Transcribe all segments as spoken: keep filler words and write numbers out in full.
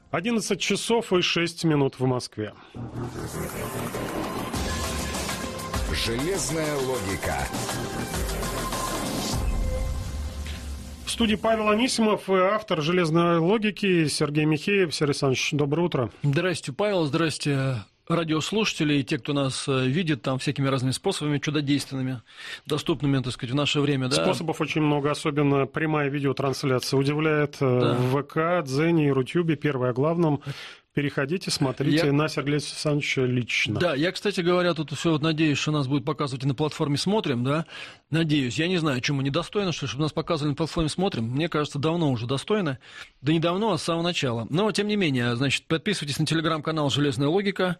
одиннадцать часов и шесть минут в Москве. Железная логика. В студии Павел Анисимов и автор «Железной логики» Сергей Михеев. Сергей Александрович, доброе утро. Здрасте, Павел, здрасте, радиослушатели и те, кто нас видит там всякими разными способами чудодейственными, доступными, так сказать, в наше время. Да? Способов очень много, особенно прямая видеотрансляция удивляет. Да. В ВК, Дзене и Рутюбе, первое о главном. Переходите, смотрите я... на Сергея Александровича лично. Да, я, кстати говоря, тут все вот надеюсь, что нас будет показывать и на платформе «Смотрим», да, надеюсь. Я не знаю, чему недостойно, что чтобы нас показывали на платформе «Смотрим». Мне кажется, давно уже достойно. Да не давно, а с самого начала. Но, тем не менее, значит, подписывайтесь на телеграм-канал «Железная логика».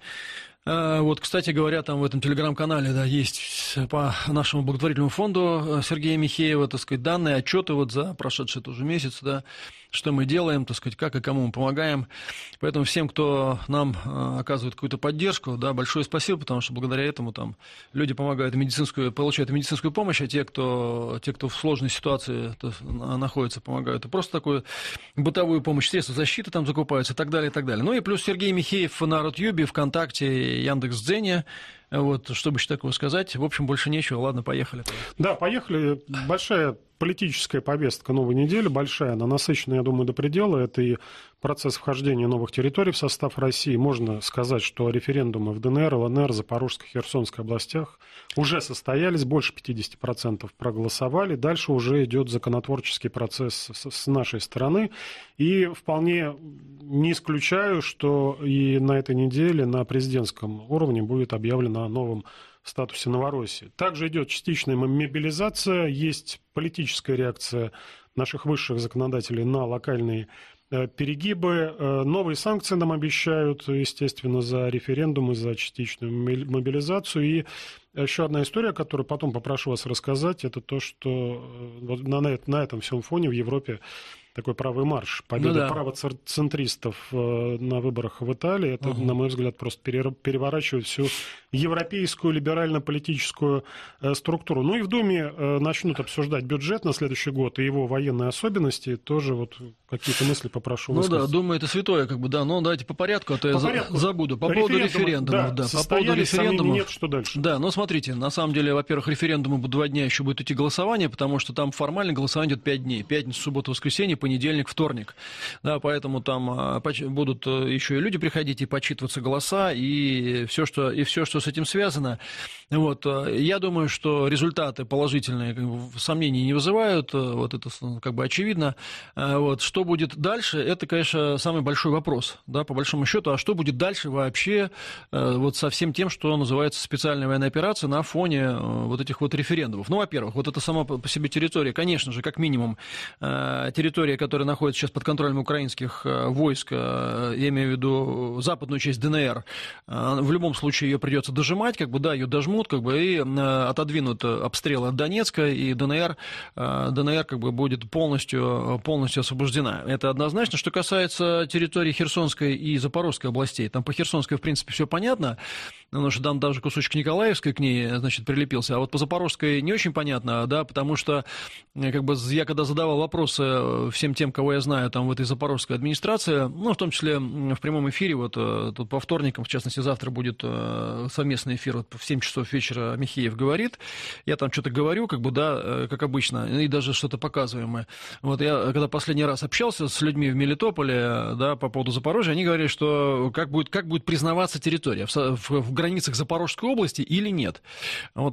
Вот, кстати говоря, там в этом телеграм-канале, да, есть по нашему благотворительному фонду Сергея Михеева, так сказать, данные, отчеты вот за прошедший тоже месяц, да, что мы делаем, так сказать, как и кому мы помогаем. Поэтому всем, кто нам оказывает какую-то поддержку, да, большое спасибо, потому что благодаря этому там люди помогают медицинскую, получают медицинскую помощь, а те, кто, те, кто в сложной ситуации находится, помогают. И просто такую бытовую помощь, средства защиты там закупаются и так далее, и так далее. Ну и плюс Сергей Михеев на Рутюбе, ВКонтакте, Яндекс.Дзене. Вот, чтобы еще такого сказать. В общем, больше нечего. Ладно, поехали. Да, поехали. Большая политическая повестка новой недели, большая, она насыщена, я думаю, до предела. Это и процесс вхождения новых территорий в состав России. Можно сказать, что референдумы в ДНР, ЛНР, Запорожской, Херсонской областях уже состоялись, больше пятьдесят процентов проголосовали. Дальше уже идет законотворческий процесс с нашей стороны. И вполне не исключаю, что и на этой неделе на президентском уровне будет объявлено о новом статусе Новороссии. Также идет частичная мобилизация, есть политическая реакция наших высших законодателей на локальные перегибы. Новые санкции нам обещают, естественно, за референдум и за частичную мобилизацию. И еще одна история, которую потом попрошу вас рассказать, это то, что на этом всем фоне в Европе такой правый марш, победа ну, да. правоцентристов на выборах в Италии, это, uh-huh. на мой взгляд, просто переворачивает всю европейскую либерально-политическую структуру. Ну и в Думе начнут обсуждать бюджет на следующий год и его военные особенности. Тоже вот какие-то мысли попрошу Ну высказать. да, Дума это святое, как бы, да, но давайте по порядку, а то по я порядку. забуду. По поводу референдумов, да, да. по поводу референдумов. Нет, что дальше? Да, ну смотрите, на самом деле, во-первых, референдумы будут два дня, еще будет идти голосование, потому что там формально голосование идет пять дней. Пятница, суббота, воскресенье, понедельник, вторник. Да, поэтому там будут еще и люди приходить и подсчитываться голоса, и все, что, и все, что с этим связано. Вот. Я думаю, что результаты положительные, как бы, сомнений не вызывают, вот это как бы очевидно. Вот. Что будет дальше, это, конечно, самый большой вопрос, да, по большому счету. А что будет дальше вообще вот со всем тем, что называется специальная военная операция на фоне вот этих вот референдумов? Ну, во-первых, вот это сама по себе территория, конечно же, как минимум, территория, которая находится сейчас под контролем украинских войск, я имею в виду западную часть ДНР, в любом случае ее придется дожимать, как бы, да, ее дожмут, как бы, и отодвинут обстрелы от Донецка, и ДНР, ДНР как бы будет полностью, полностью освобождена. Это однозначно. Что касается территории Херсонской и Запорожской областей, там по Херсонской, в принципе, все понятно, потому что там даже кусочек Николаевской к ней, значит, прилепился, а вот по Запорожской не очень понятно, да, потому что, как бы, я когда задавал вопросы всем тем, кого я знаю там в этой запорожской администрации, ну, в том числе в прямом эфире, вот тут по вторникам, в частности, завтра будет совместный эфир, вот в семь часов вечера Михеев говорит, я там что-то говорю, как бы, да, как обычно, и даже что-то показываемое. Вот я, когда последний раз общался с людьми в Мелитополе, да, по поводу Запорожья, они говорили, что как будет, как будет признаваться территория, в, в, в границах Запорожской области или нет. Вот,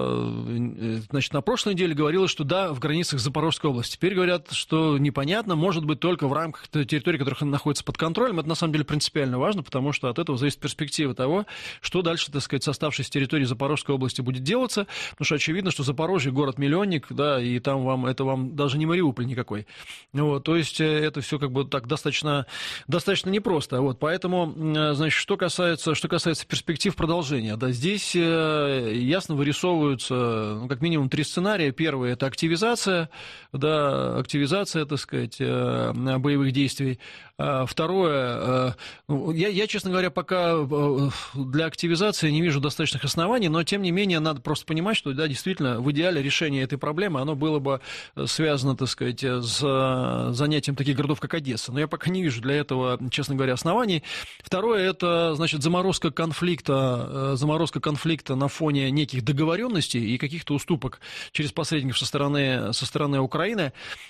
значит, на прошлой неделе говорилось, что да, в границах Запорожской области. Теперь говорят, что непонятно, может быть только в рамках территории, которых находится под контролем. Это на самом деле принципиально важно, потому что от этого зависит перспектива того, что дальше, так сказать, с оставшейся территории Запорожской области будет делаться, потому что очевидно, что Запорожье город-миллионник, да, и там вам, это вам даже не Мариуполь никакой. Вот, то есть это все как бы так достаточно, достаточно непросто. Вот, поэтому, значит, что касается, что касается перспектив продолжения, да, здесь ясно вырисовываются, ну, как минимум три сценария. Первый – это активизация, да, активизация, так сказать, боевых действий. Второе, я, я, честно говоря, пока для активизации не вижу достаточных оснований, но, тем не менее, надо просто понимать, что, да, действительно, в идеале решение этой проблемы, оно было бы связано, так сказать, с занятием принятием таких городов, как Одесса. Но я пока не вижу для этого, честно говоря, оснований. Второе, это, значит, заморозка конфликта, заморозка конфликта на фоне неких договоренностей и каких-то уступок через посредников со стороны, со стороны Украины.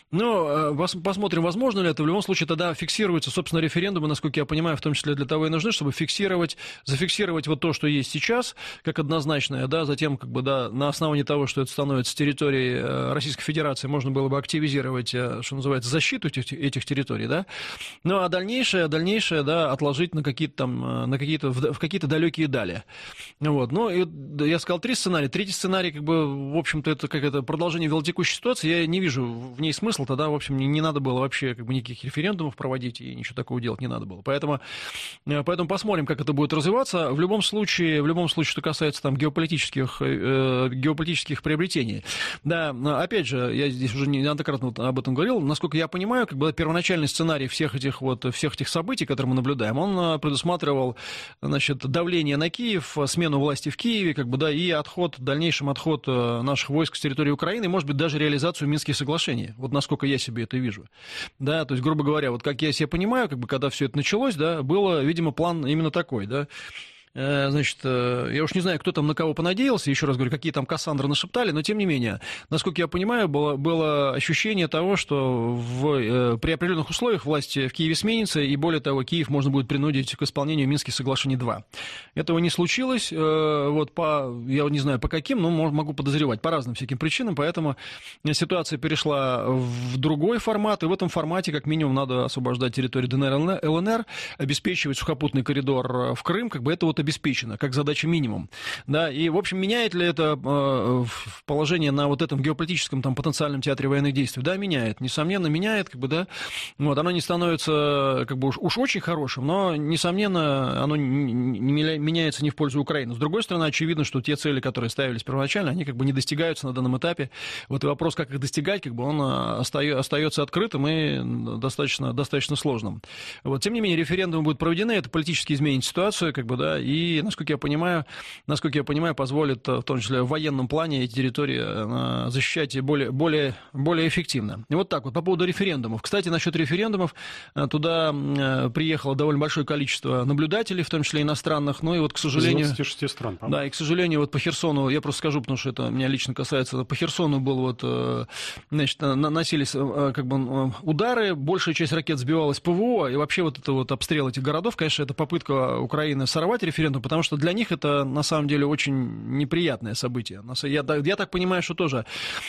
Но посмотрим, возможно ли это. В любом случае, тогда фиксируются, собственно, референдумы, насколько я понимаю, в том числе для того и нужны, чтобы фиксировать, зафиксировать вот то, что есть сейчас, как однозначное, да, затем, как бы, да, на основании того, что это становится территорией Российской Федерации, можно было бы активизировать, что называется, защиту этих, этих территорий, да. Ну, а дальнейшее, дальнейшее, да, отложить на какие-то там, на какие-то, в какие-то далекие дали. Вот. Ну, и я сказал три сценария. Третий сценарий, как бы, в общем-то, это как это продолжение велотекущей ситуации. Я не вижу в ней смысла. Тогда, в общем, не, не надо было вообще, как бы, никаких референдумов проводить, и ничего такого делать не надо было. Поэтому, поэтому посмотрим, как это будет развиваться. В любом случае, в любом случае, что касается там геополитических, э, геополитических приобретений. Да, опять же, я здесь уже неоднократно об этом говорил. Насколько я понимаю, как бы первоначальный сценарий всех этих вот, всех этих событий, которые мы наблюдаем, он предусматривал, значит, давление на Киев, смену власти в Киеве, как бы, да, и отход, дальнейший отход наших войск с территории Украины, и, может быть, даже реализацию Минских соглашений. Вот насколько я себе это вижу. Да, то есть, грубо говоря, вот как я себе понимаю, как бы, когда все это началось, да, было, видимо, план именно такой, да. Значит, я уж не знаю, кто там на кого понадеялся, еще раз говорю, какие там Кассандры нашептали, но тем не менее, насколько я понимаю, было, было ощущение того, что в, при определенных условиях власть в Киеве сменится, и более того, Киев можно будет принудить к исполнению Минских соглашений два. Этого не случилось, вот по, я не знаю по каким, но могу подозревать, по разным всяким причинам, поэтому ситуация перешла в другой формат, и в этом формате, как минимум, надо освобождать территорию ДНР, ЛНР, обеспечивать сухопутный коридор в Крым, как бы это вот обеспечено, как задача минимум. Да, и, в общем, меняет ли это э, положение на вот этом геополитическом там, потенциальном театре военных действий? Да, меняет. Несомненно, меняет, как бы, да. Вот, оно не становится, как бы, уж, уж очень хорошим, но, несомненно, оно не, не меняется не в пользу Украины. С другой стороны, очевидно, что те цели, которые ставились первоначально, они, как бы, не достигаются на данном этапе. Вот и вопрос, как их достигать, как бы, он остается открытым и достаточно, достаточно сложным. Вот, тем не менее, референдумы будут проведены, это политически изменит ситуацию, как бы, да, и И, насколько я понимаю, насколько я понимаю, позволит, в том числе в военном плане, эти территории защищать более, более, более эффективно. И вот так вот, по поводу референдумов. Кстати, насчет референдумов, туда приехало довольно большое количество наблюдателей, в том числе иностранных, ну и вот, к сожалению... Из двадцати шести стран, по-моему. Да, и, к сожалению, вот по Херсону, я просто скажу, потому что это меня лично касается, по Херсону был вот, значит, наносились как бы удары, большая часть ракет сбивалась ПВО, и вообще вот это вот обстрел этих городов, конечно, это попытка Украины сорвать референдум, потому что для них это, на самом деле, очень неприятное событие. Я, я так понимаю, что тоже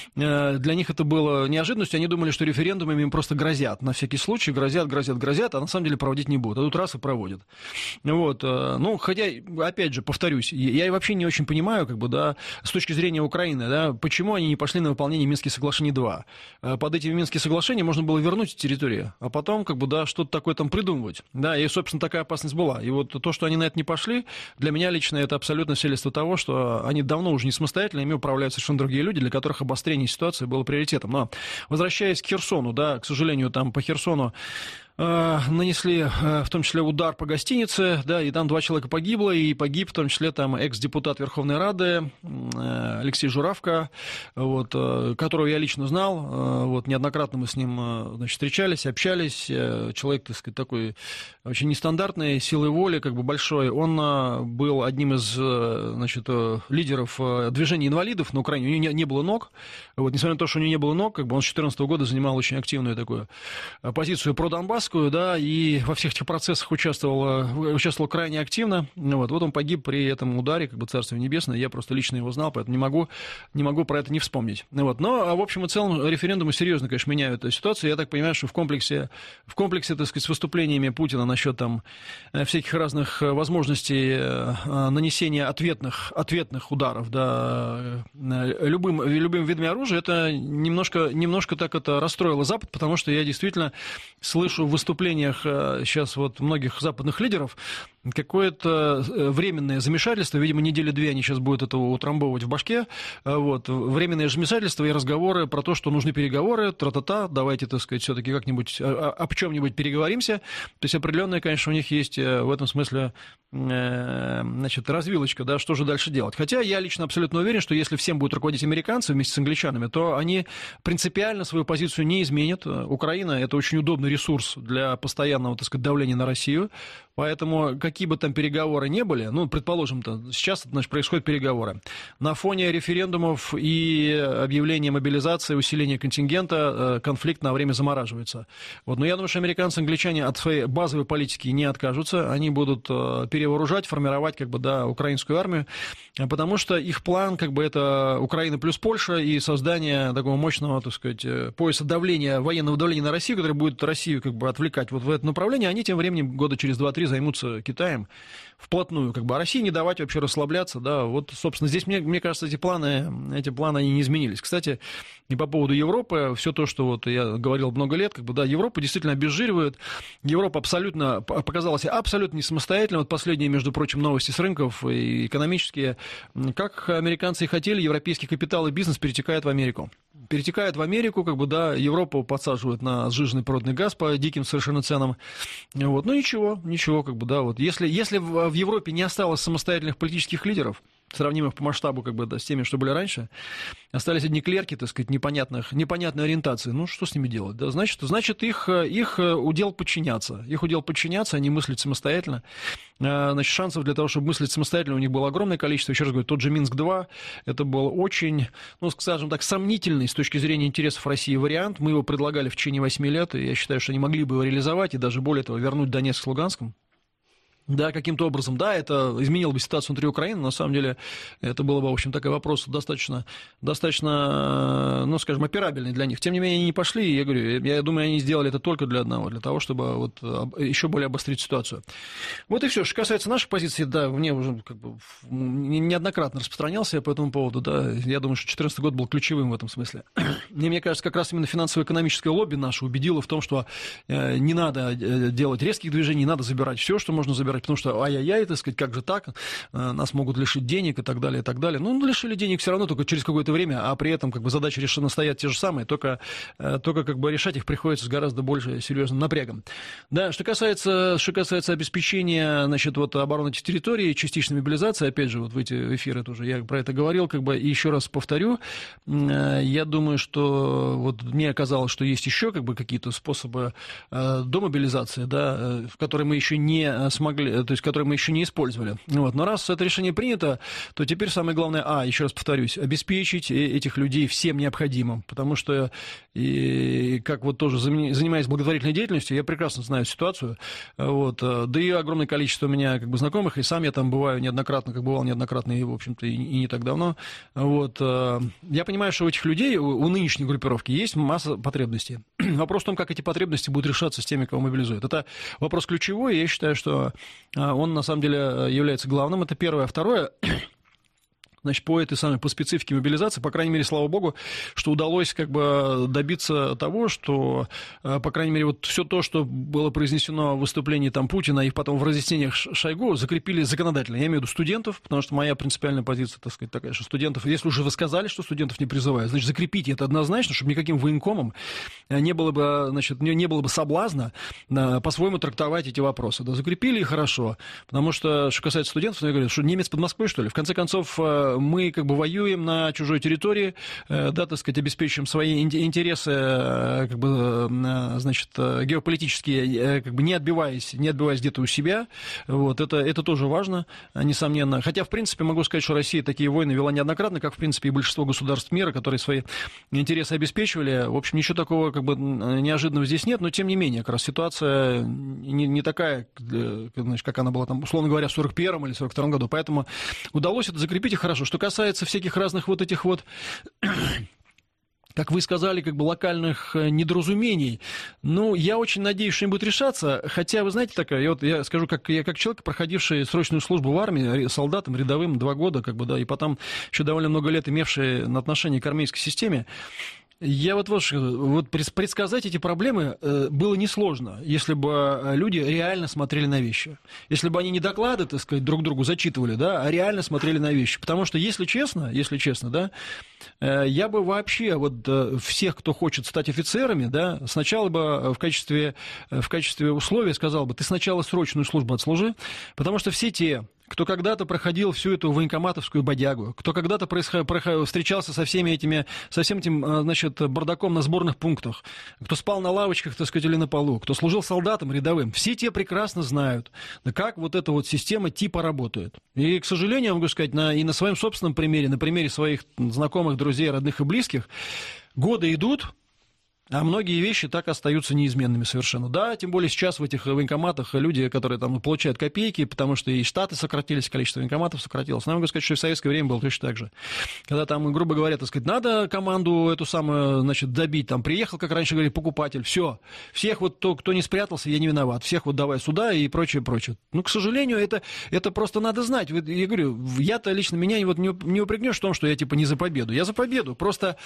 для них это было неожиданностью. Они думали, что референдумами им просто грозят. На всякий случай грозят, грозят, грозят, а на самом деле проводить не будут. А тут раз и проводят. Вот. Ну, хотя, опять же, повторюсь, я вообще не очень понимаю, как бы, да, с точки зрения Украины, да, почему они не пошли на выполнение Минских соглашений два. Под этими Минскими соглашениями можно было вернуть территорию, а потом, как бы, да, что-то такое там придумывать. Да, и, собственно, такая опасность была. И вот то, что они на это не пошли, для меня лично это абсолютно свидетельство того, что они давно уже не самостоятельно, ими управляют совершенно другие люди, для которых обострение ситуации было приоритетом. Но, возвращаясь к Херсону, да, к сожалению, там по Херсону нанесли в том числе удар по гостинице, да, и там два человека погибло, и погиб в том числе там экс-депутат Верховной Рады Алексей Журавко, вот, которого я лично знал, вот, неоднократно мы с ним, значит, встречались, общались, человек, так сказать, такой очень нестандартной, силой воли, как бы большой, он был одним из, значит, лидеров движения инвалидов на Украине, у него не, не было ног, вот, несмотря на то, что у него не было ног, как бы он с две тысячи четырнадцатого года занимал очень активную такую позицию про Донбасс, да, и во всех этих процессах участвовал, участвовал крайне активно. Вот, вот он погиб при этом ударе, как бы Царствие Небесное. Я просто лично его знал, поэтому не могу, не могу про это не вспомнить. Вот. Но, в общем и целом, референдумы серьезно, конечно, меняют эту ситуацию. Я так понимаю, что в комплексе, в комплексе, так сказать, с выступлениями Путина насчет там всяких разных возможностей нанесения ответных, ответных ударов, да, любым, любым видами оружия, это немножко, немножко так это расстроило Запад, потому что я действительно слышу в выступлениях сейчас вот многих западных лидеров какое-то временное замешательство, видимо, недели две они сейчас будут этого утрамбовывать в башке, вот, временное замешательство и разговоры про то, что нужны переговоры, тра-та-та, давайте, так сказать, все-таки как-нибудь об чем-нибудь переговоримся. То есть определенная, конечно, у них есть в этом смысле, значит, развилочка, да, что же дальше делать. Хотя я лично абсолютно уверен, что если всем будут руководить американцы вместе с англичанами, то они принципиально свою позицию не изменят. Украина – это очень удобный ресурс для постоянного, так сказать, давления на Россию, поэтому какие бы там переговоры не были, ну, предположим-то, сейчас, значит, происходят переговоры. На фоне референдумов и объявления мобилизации, усиления контингента конфликт на время замораживается. Вот. Но я думаю, что американцы, англичане от своей базовой политики не откажутся, они будут перевооружать, формировать, как бы, да, украинскую армию, потому что их план, как бы, это Украина плюс Польша и создание такого мощного, так сказать, пояса давления, военного давления на Россию, который будет Россию, как бы, отвлекать вот в это направление. Они тем временем года через два-три займутся Китаем вплотную, как бы, а России не давать вообще расслабляться, да, вот, собственно, здесь, мне, мне кажется, эти планы, эти планы, они не изменились. Кстати, и по поводу Европы, все то, что вот я говорил много лет, как бы, да, Европа действительно обезжиривает, Европа абсолютно, показалась абсолютно не самостоятельно, вот последние, между прочим, новости с рынков и экономические, как американцы и хотели, европейский капитал и бизнес перетекает в Америку. Перетекает в Америку, как бы, да, Европу подсаживают на сжиженный природный газ по диким совершенно ценам. Вот. Ну, ничего, ничего, как бы, да, вот. Если, если в, в Европе не осталось самостоятельных политических лидеров, сравнимых по масштабу, как бы, да, с теми, что были раньше, остались одни клерки, так сказать, непонятных, непонятной ориентации. Ну, что с ними делать? Да? Значит, значит их, их удел подчиняться. Их удел подчиняться, они мыслят самостоятельно. Значит, шансов для того, чтобы мыслить самостоятельно, у них было огромное количество. Еще раз говорю, тот же Минск-два, это был очень, ну, скажем так, сомнительный с точки зрения интересов России вариант. Мы его предлагали в течение восьми лет, и я считаю, что они могли бы его реализовать, и даже более того, вернуть Донецк с Луганском. Да, каким-то образом, да, это изменило бы ситуацию внутри Украины, на самом деле это было бы, в общем, такой вопрос достаточно, достаточно, ну, скажем, операбельный для них. Тем не менее, они не пошли, и я говорю, я думаю, они сделали это только для одного, для того, чтобы вот еще более обострить ситуацию. Вот и все. Что касается нашей позиции, да, мне уже как бы неоднократно распространялся я по этому поводу, да, я думаю, что две тысячи четырнадцатый год был ключевым в этом смысле. И мне кажется, как раз именно финансово-экономическое лобби наше убедило в том, что не надо делать резких движений, не надо забирать все, что можно забирать, потому что ай-яй-яй, так сказать, как же так, нас могут лишить денег и так далее, и так далее. Ну, лишили денег все равно только через какое-то время, а при этом, как бы, задачи решены стоят те же самые, только, только, как бы, решать их приходится с гораздо больше серьезным напрягом. Да, что касается, что касается обеспечения, значит, вот, обороны территории, частичной мобилизации, опять же, вот в эти эфиры тоже я про это говорил, как бы, и еще раз повторю, я думаю, что вот мне казалось, что есть еще, как бы, какие-то способы домобилизации, да, в которые мы еще не смогли, то есть, которые мы еще не использовали. Вот. Но раз это решение принято, то теперь самое главное, а, еще раз повторюсь, обеспечить этих людей всем необходимым, потому что, и, как вот тоже занимаясь благотворительной деятельностью, я прекрасно знаю ситуацию, вот, да и огромное количество у меня, как бы, знакомых, и сам я там бываю неоднократно, как бывал неоднократно, и, в общем-то, и, и не так давно. Вот. Я понимаю, что у этих людей, у, у нынешней группировки есть масса потребностей. Вопрос в том, как эти потребности будут решаться с теми, кого мобилизуют. Это вопрос ключевой, и я считаю, что он, на самом деле, является главным. Это первое. Второе, значит, по этой самой, по специфике мобилизации, по крайней мере, слава богу, что удалось, как бы, добиться того, что, по крайней мере, вот все то, что было произнесено в выступлении там Путина и потом в разъяснениях Шойгу, закрепили законодательно. Я имею в виду студентов, потому что моя принципиальная позиция, так сказать, такая, что студентов, если уже вы сказали, что студентов не призывают, значит, закрепите это однозначно, чтобы никаким военкомом не было бы, значит, не, не было бы соблазна по-своему трактовать эти вопросы. Да, закрепили, и хорошо. Потому что, что касается студентов, я говорю, что немец под Москвой, что ли? В конце концов, мы, как бы, воюем на чужой территории, да, так сказать, обеспечиваем свои интересы, как бы, значит, геополитические, как бы, не отбиваясь, не отбиваясь где-то у себя. Вот, это, это тоже важно, несомненно. Хотя, в принципе, могу сказать, что Россия такие войны вела неоднократно, как, в принципе, и большинство государств мира, которые свои интересы обеспечивали. В общем, ничего такого, как бы, неожиданного здесь нет, но, тем не менее, как раз ситуация не, не такая, значит, как она была, там, условно говоря, в сорок первом или сорок втором году. Поэтому удалось это закрепить, и хорошо. Что касается всяких разных вот этих вот, как вы сказали, как бы, локальных недоразумений, ну, я очень надеюсь, что они будут решаться, хотя, вы знаете, такая, я, вот, я скажу, как, я как человек, проходивший срочную службу в армии, солдатом, рядовым, два года, как бы, да, и потом еще довольно много лет имевший отношение к армейской системе, Я вот, вот, вот предсказать эти проблемы было несложно, если бы люди реально смотрели на вещи. Если бы они не доклады, так сказать, друг другу зачитывали, да, а реально смотрели на вещи. Потому что, если честно, если честно, да, я бы вообще вот всех, кто хочет стать офицерами, да, сначала бы в качестве, в качестве условия сказал бы, ты сначала срочную службу отслужи, потому что все те, кто когда-то проходил всю эту военкоматовскую бодягу, кто когда-то происход... встречался со всеми этими, со всем этим, значит, бардаком на сборных пунктах, кто спал на лавочках, так сказать, или на полу, кто служил солдатом рядовым, все те прекрасно знают, как вот эта вот система типа работает. И, к сожалению, я могу сказать, на... и на своем собственном примере, на примере своих знакомых, друзей, родных и близких, годы идут, а многие вещи так остаются неизменными совершенно. Да, тем более сейчас в этих военкоматах люди, которые там получают копейки, потому что и штаты сократились, количество военкоматов сократилось. Но я могу сказать, что и в советское время было точно так же. Когда там, грубо говоря, так сказать, надо команду эту самую, значит, добить, там приехал, как раньше говорили, покупатель, все, всех вот, кто, кто не спрятался, я не виноват, всех вот давай сюда и прочее, прочее. Ну, к сожалению, это, это просто надо знать. Я говорю, я-то лично меня вот не, не упрекнешь в том, что я типа не за победу. Я за победу, просто...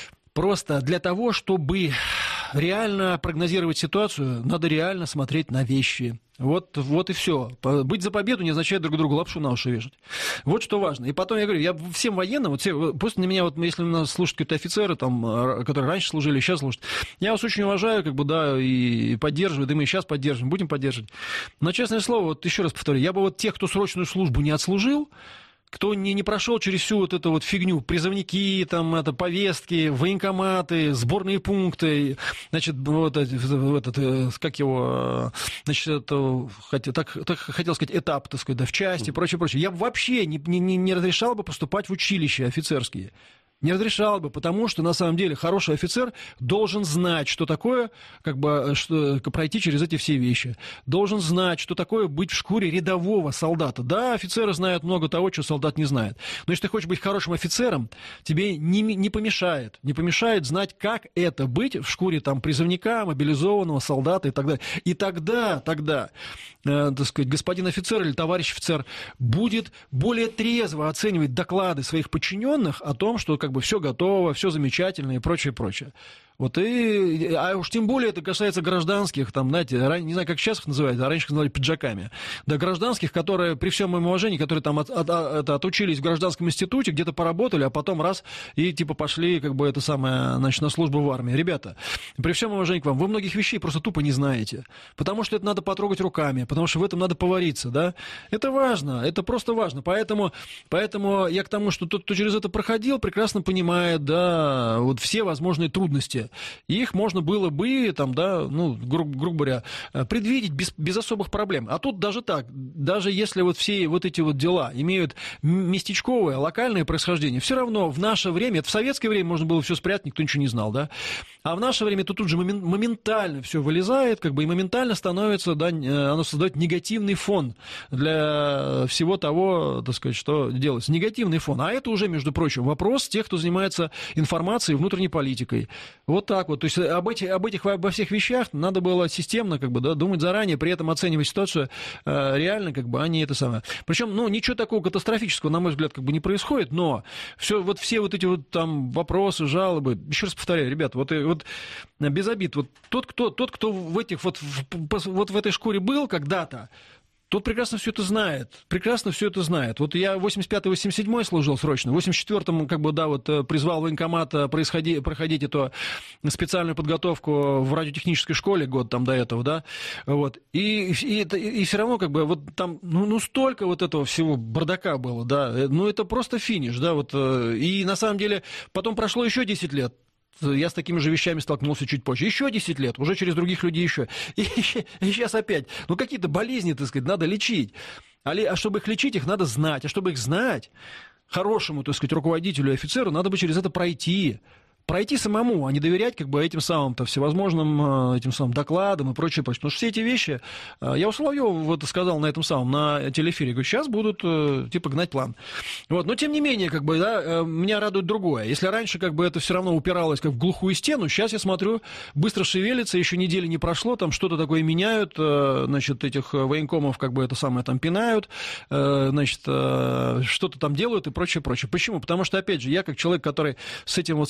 Просто для того, чтобы реально прогнозировать ситуацию, надо реально смотреть на вещи. Вот, вот и все. Быть за победу не означает друг другу лапшу на уши вешать. Вот что важно. И потом я говорю, я всем военным, вот все, просто на меня, вот, если нас слушают какие-то офицеры, там, которые раньше служили, сейчас служат, я вас очень уважаю, как бы, да, и поддерживаю, да мы и сейчас поддерживаем, будем поддерживать. Но, честное слово, вот еще раз повторю, я бы вот тех, кто срочную службу не отслужил, кто не, не прошел через всю вот эту вот фигню, призывники, там, это, повестки, военкоматы, сборные пункты, значит, вот этот, как его, значит, это, так, так хотел сказать, этап, так сказать, да, в части, прочее, прочее. Я бы вообще не, не, не разрешал бы поступать в училища офицерские. Не разрешал бы, потому что, на самом деле, хороший офицер должен знать, что такое, как бы, что, пройти через эти все вещи. Должен знать, что такое быть в шкуре рядового солдата. Да, офицеры знают много того, что солдат не знает. Но если ты хочешь быть хорошим офицером, тебе не, не помешает. Не помешает знать, как это быть в шкуре там, призывника, мобилизованного солдата и так далее. И тогда, тогда, э, так сказать, господин офицер или товарищ офицер будет более трезво оценивать доклады своих подчиненных о том, что как бы все готово, все замечательно и прочее, прочее. Вот и, а уж тем более это касается гражданских, там, знаете, не знаю, как сейчас их называют, а раньше их называли пиджаками. Да, гражданских, которые, при всем моем уважении, которые там от, от, от, отучились в гражданском институте, где-то поработали, а потом раз и типа пошли, как бы, это самое, значит, на службу в армии. Ребята, при всем уважении к вам, вы многих вещей просто тупо не знаете. Потому что это надо потрогать руками, потому что в этом надо повариться, да. Это важно, это просто важно. Поэтому, поэтому я к тому, что тот, кто через это проходил, прекрасно понимает, да, вот все возможные трудности. Их можно было бы, там, да, ну, гру- грубо говоря, предвидеть без, без особых проблем. А тут даже так, даже если вот все вот эти вот дела имеют местечковое, локальное происхождение, все равно в наше время, это в советское время можно было все спрятать, никто ничего не знал, да, а в наше время то тут же момент, моментально все вылезает, как бы, и моментально становится, да, оно создает негативный фон для всего того, так сказать, что делается. Негативный фон. А это уже, между прочим, вопрос тех, кто занимается информацией, внутренней политикой. Вот так вот. То есть об этих, об этих, обо всех вещах надо было системно, как бы, да, думать заранее, при этом оценивать ситуацию э, реально, как бы, а не это самое. Причем, ну, ничего такого катастрофического, на мой взгляд, как бы не происходит, но все, вот все вот эти вот там вопросы, жалобы, еще раз повторяю, ребят, вот, вот без обид, вот тот, кто, тот, кто в этих вот, в, вот в этой шкуре был когда-то, тот прекрасно все это знает, прекрасно все это знает. Вот я в восемьдесят пятый — восемьдесят седьмой служил срочно, в восемьдесят четвёртом, как бы, да, вот призвал военкомат происходи, проходить эту специальную подготовку в радиотехнической школе год там до этого, да, вот. И, и, и, и все равно, как бы, вот там, ну, ну, столько вот этого всего бардака было, да, ну, это просто финиш, да, вот. И на самом деле потом прошло еще десять лет. Я с такими же вещами столкнулся чуть позже. Еще десять лет, уже через других людей еще. И, и сейчас опять. Ну, какие-то болезни, так сказать, надо лечить. А, а чтобы их лечить, их надо знать. А чтобы их знать, хорошему, так сказать, руководителю и офицеру надо бы через это пройти. Пройти самому, а не доверять, как бы, этим самым-то всевозможным этим самым докладам и прочее, прочее. Потому что все эти вещи, я у Соловьева вот сказал на этом самом, на телеэфире, говорю, сейчас будут, типа, гнать план. Вот. Но, тем не менее, как бы, да, меня радует другое. Если раньше, как бы, это все равно упиралось, как в глухую стену, сейчас я смотрю, быстро шевелится, еще недели не прошло, там что-то такое меняют, значит, этих военкомов, как бы, это самое, там, пинают, значит, что-то там делают и прочее, прочее. Почему? Потому что, опять же, я, как человек, который с этим, вот с этой украинской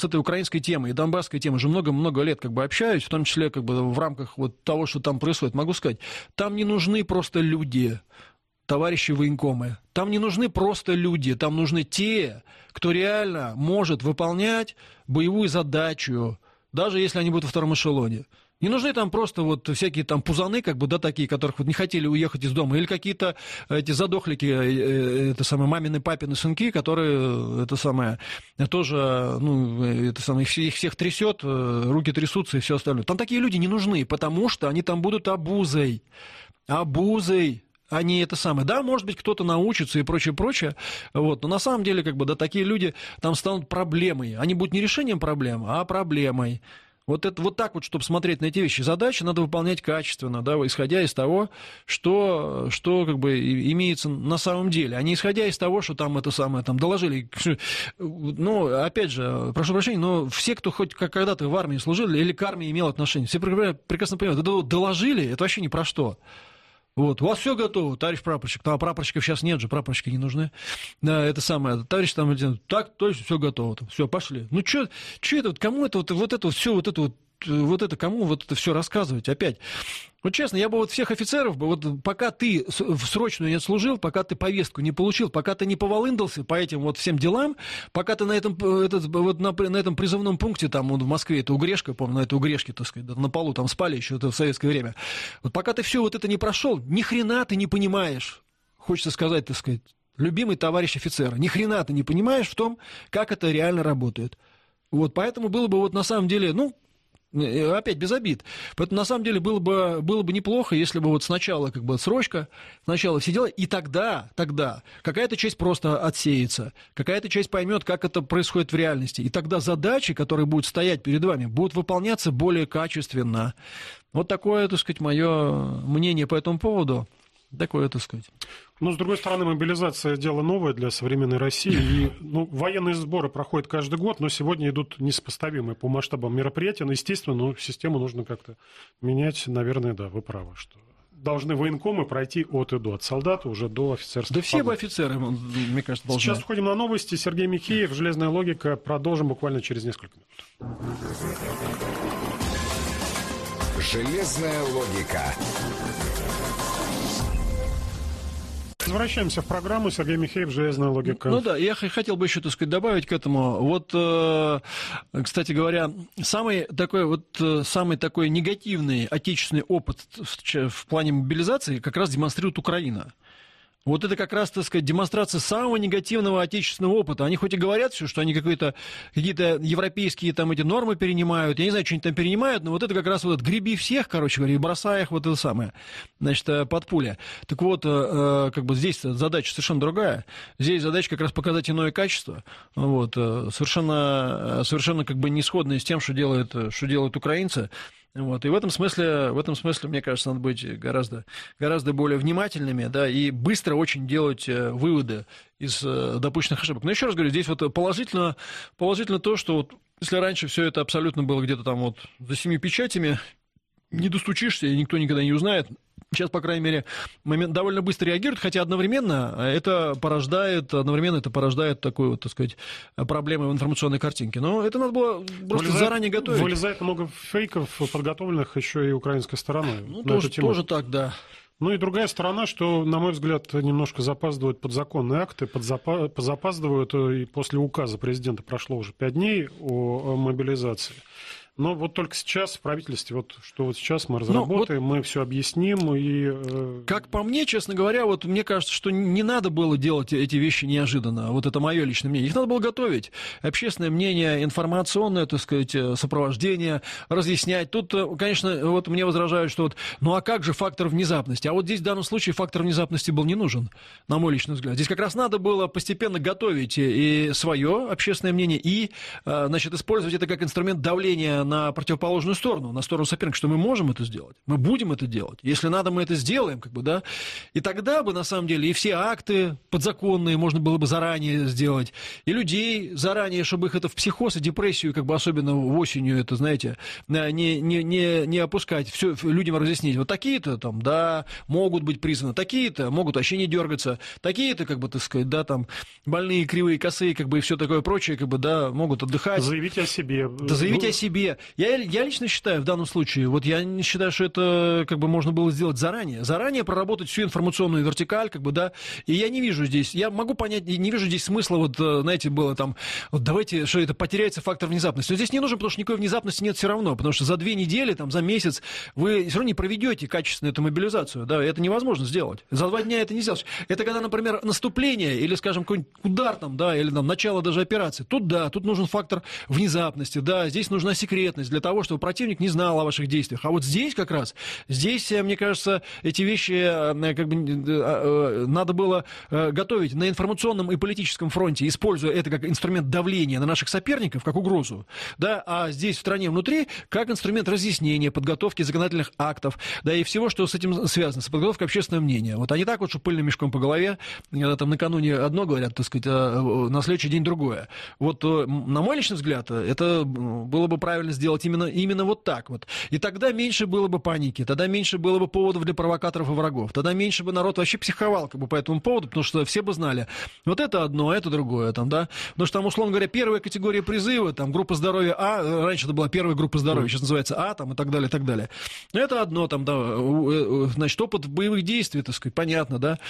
украинской темой и донбасской темой уже много-много лет как бы общаюсь, в том числе как бы в рамках вот того, что там происходит, могу сказать, там не нужны просто люди, товарищи военкомы. Там не нужны просто люди, там нужны те, кто реально может выполнять боевую задачу, даже если они будут во втором эшелоне. Не нужны там просто вот всякие там пузаны, как бы, да, такие, которых вот не хотели уехать из дома, или какие-то эти задохлики, это самое, мамины, папины сынки, которые, это самое, тоже, ну, это самое, их всех трясет, руки трясутся и все остальное. Там такие люди не нужны, потому что они там будут обузой, обузой. Они это самое. Да, может быть, кто-то научится и прочее, прочее. Вот. Но на самом деле, как бы, да, такие люди там станут проблемой. Они будут не решением проблем, а проблемой. Вот, это, вот так вот, чтобы смотреть на эти вещи, задачи надо выполнять качественно, да, исходя из того, что, что как бы имеется на самом деле, а не исходя из того, что там это самое, там доложили. Ну, опять же, прошу прощения, но все, кто хоть когда-то в армии служил или к армии имел отношение, все прекрасно понимают, это доложили, это вообще ни про что. Вот, у вас все готово, товарищ прапорщик. Там прапорщиков сейчас нет же, прапорщики не нужны. Да, это самое, товарищ там, так, точно, все готово. Все, пошли. Ну, что это, вот, кому это, вот, вот это вот все, вот это вот, вот это, кому вот это все рассказывать опять? Вот честно, я бы вот всех офицеров, бы, вот пока ты в срочную не отслужил, пока ты повестку не получил, пока ты не повалындался по этим вот всем делам, пока ты на этом, этот, вот на, на этом призывном пункте, там вот в Москве, это Угрешка, помню, на этой Угрешке, так сказать, на полу там спали еще это в советское время, вот пока ты все вот это не прошел, ни хрена ты не понимаешь, хочется сказать, так сказать, любимый товарищ офицера, ни хрена ты не понимаешь в том, как это реально работает. Вот поэтому было бы вот на самом деле, ну, опять без обид. Поэтому, на самом деле, было бы, было бы неплохо, если бы вот сначала как бы срочка, сначала все дела, и тогда, тогда какая-то часть просто отсеется, какая-то часть поймет, как это происходит в реальности, и тогда задачи, которые будут стоять перед вами, будут выполняться более качественно. Вот такое, так сказать, мое мнение по этому поводу. Такое, так сказать. Но, с другой стороны, мобилизация – дело новое для современной России. И, ну, военные сборы проходят каждый год, но сегодня идут несопоставимые по масштабам мероприятия. Но, естественно, ну, систему нужно как-то менять. Наверное, да, вы правы, что должны военкомы пройти от и до, от солдата уже до офицерства. Да все бы офицеры, мне кажется, должны. Сейчас входим на новости. Сергей Михеев, «Железная логика». Продолжим буквально через несколько минут. «Железная логика». Возвращаемся в программу. Сергей Михеев, «Железная логика». Ну да, я хотел бы еще, так сказать, добавить к этому. Вот, кстати говоря, самый такой, вот, самый такой негативный отечественный опыт в плане мобилизации как раз демонстрирует Украина. Вот это как раз, так сказать, демонстрация самого негативного отечественного опыта. Они хоть и говорят все, что они какие-то, какие-то европейские там эти нормы перенимают, я не знаю, что они там перенимают, но вот это как раз вот греби всех, короче говоря, и бросай их вот это самое, значит, под пули. Так вот, как бы здесь задача совершенно другая. Здесь задача как раз показать иное качество, вот, совершенно, совершенно как бы не сходное с тем, что делают, что делают украинцы. Вот. И в этом смысле, в этом смысле, мне кажется, надо быть гораздо, гораздо более внимательными, да, и быстро очень делать выводы из допущенных ошибок. Но еще раз говорю, здесь вот положительно, положительно то, что вот, если раньше все это абсолютно было где-то там вот за семью печатями, не достучишься, и никто никогда не узнает. Сейчас, по крайней мере, момент довольно быстро реагирует, хотя одновременно это порождает, одновременно это порождает такую, вот, так сказать, проблему в информационной картинке. Но это надо было просто вылезает, заранее готовить. Вылезает много фейков, подготовленных еще и украинской стороной. Ну, тоже, тоже так, да. Ну и другая сторона, что, на мой взгляд, немножко запаздывают подзаконные акты, подзапа- позапаздывают, и после указа президента прошло уже пять дней о, о мобилизации. Но вот только сейчас в правительстве, вот что вот сейчас мы разработаем, ну, вот мы все объясним. И, э... Как по мне, честно говоря, вот мне кажется, что не надо было делать эти вещи неожиданно. Вот это мое личное мнение. Их надо было готовить. Общественное мнение, информационное, так сказать, сопровождение, разъяснять. Тут, конечно, вот мне возражают, что вот, ну а как же фактор внезапности? А вот здесь в данном случае фактор внезапности был не нужен, на мой личный взгляд. Здесь как раз надо было постепенно готовить и свое общественное мнение, и, значит, использовать это как инструмент давления на противоположную сторону, на сторону соперника, что мы можем это сделать, мы будем это делать. Если надо, мы это сделаем, как бы, да. И тогда бы, на самом деле, и все акты подзаконные можно было бы заранее сделать, и людей заранее, чтобы их это в психоз и депрессию, как бы, особенно осенью, это, знаете, не, не, не, не опускать, все людям разъяснить. Вот такие-то там, да, могут быть признаны, такие-то могут вообще не дергаться, такие-то, как бы, так сказать, да, там, больные, кривые, косые, как бы, и все такое прочее, как бы, да, могут отдыхать. Заявить о себе. Да, заявить о себе. Я, я лично считаю, в данном случае, вот я не считаю, что это, как бы, можно было сделать заранее. Заранее проработать всю информационную вертикаль, как бы, да, и я не вижу здесь, я могу понять, не вижу здесь смысла, вот, знаете, было там, вот давайте, что это потеряется фактор внезапности. Но здесь не нужен, потому что никакой внезапности нет все равно, потому что за две недели, там, за месяц вы все равно не проведете качественно эту мобилизацию, да, это невозможно сделать. За два дня это не сделать. Это когда, например, наступление или, скажем, какой-нибудь удар там, да, или там начало даже операции. Тут, да, тут нужен фактор внезапности, да, здесь нужна секретность для того, чтобы противник не знал о ваших действиях. А вот здесь как раз, здесь, мне кажется, эти вещи как бы надо было готовить на информационном и политическом фронте, используя это как инструмент давления на наших соперников, как угрозу, да, а здесь в стране внутри как инструмент разъяснения, подготовки законодательных актов, да, и всего, что с этим связано, с подготовкой общественного мнения. Вот, а не так вот, что пыльным мешком по голове, когда там накануне одно говорят, так сказать, а на следующий день другое. Вот, на мой личный взгляд, это было бы правильно сделать именно, именно вот так вот. И тогда меньше было бы паники, тогда меньше было бы поводов для провокаторов и врагов, тогда меньше бы народ вообще психовал, как бы, по этому поводу, потому что все бы знали, вот это одно, это другое, там, да. Потому что там, условно говоря, первая категория призыва, там, группа здоровья А, раньше это была первая группа здоровья, сейчас называется А, там, и так далее, и так далее. Но это одно, там, да, значит, опыт боевых действий, так сказать, понятно, да.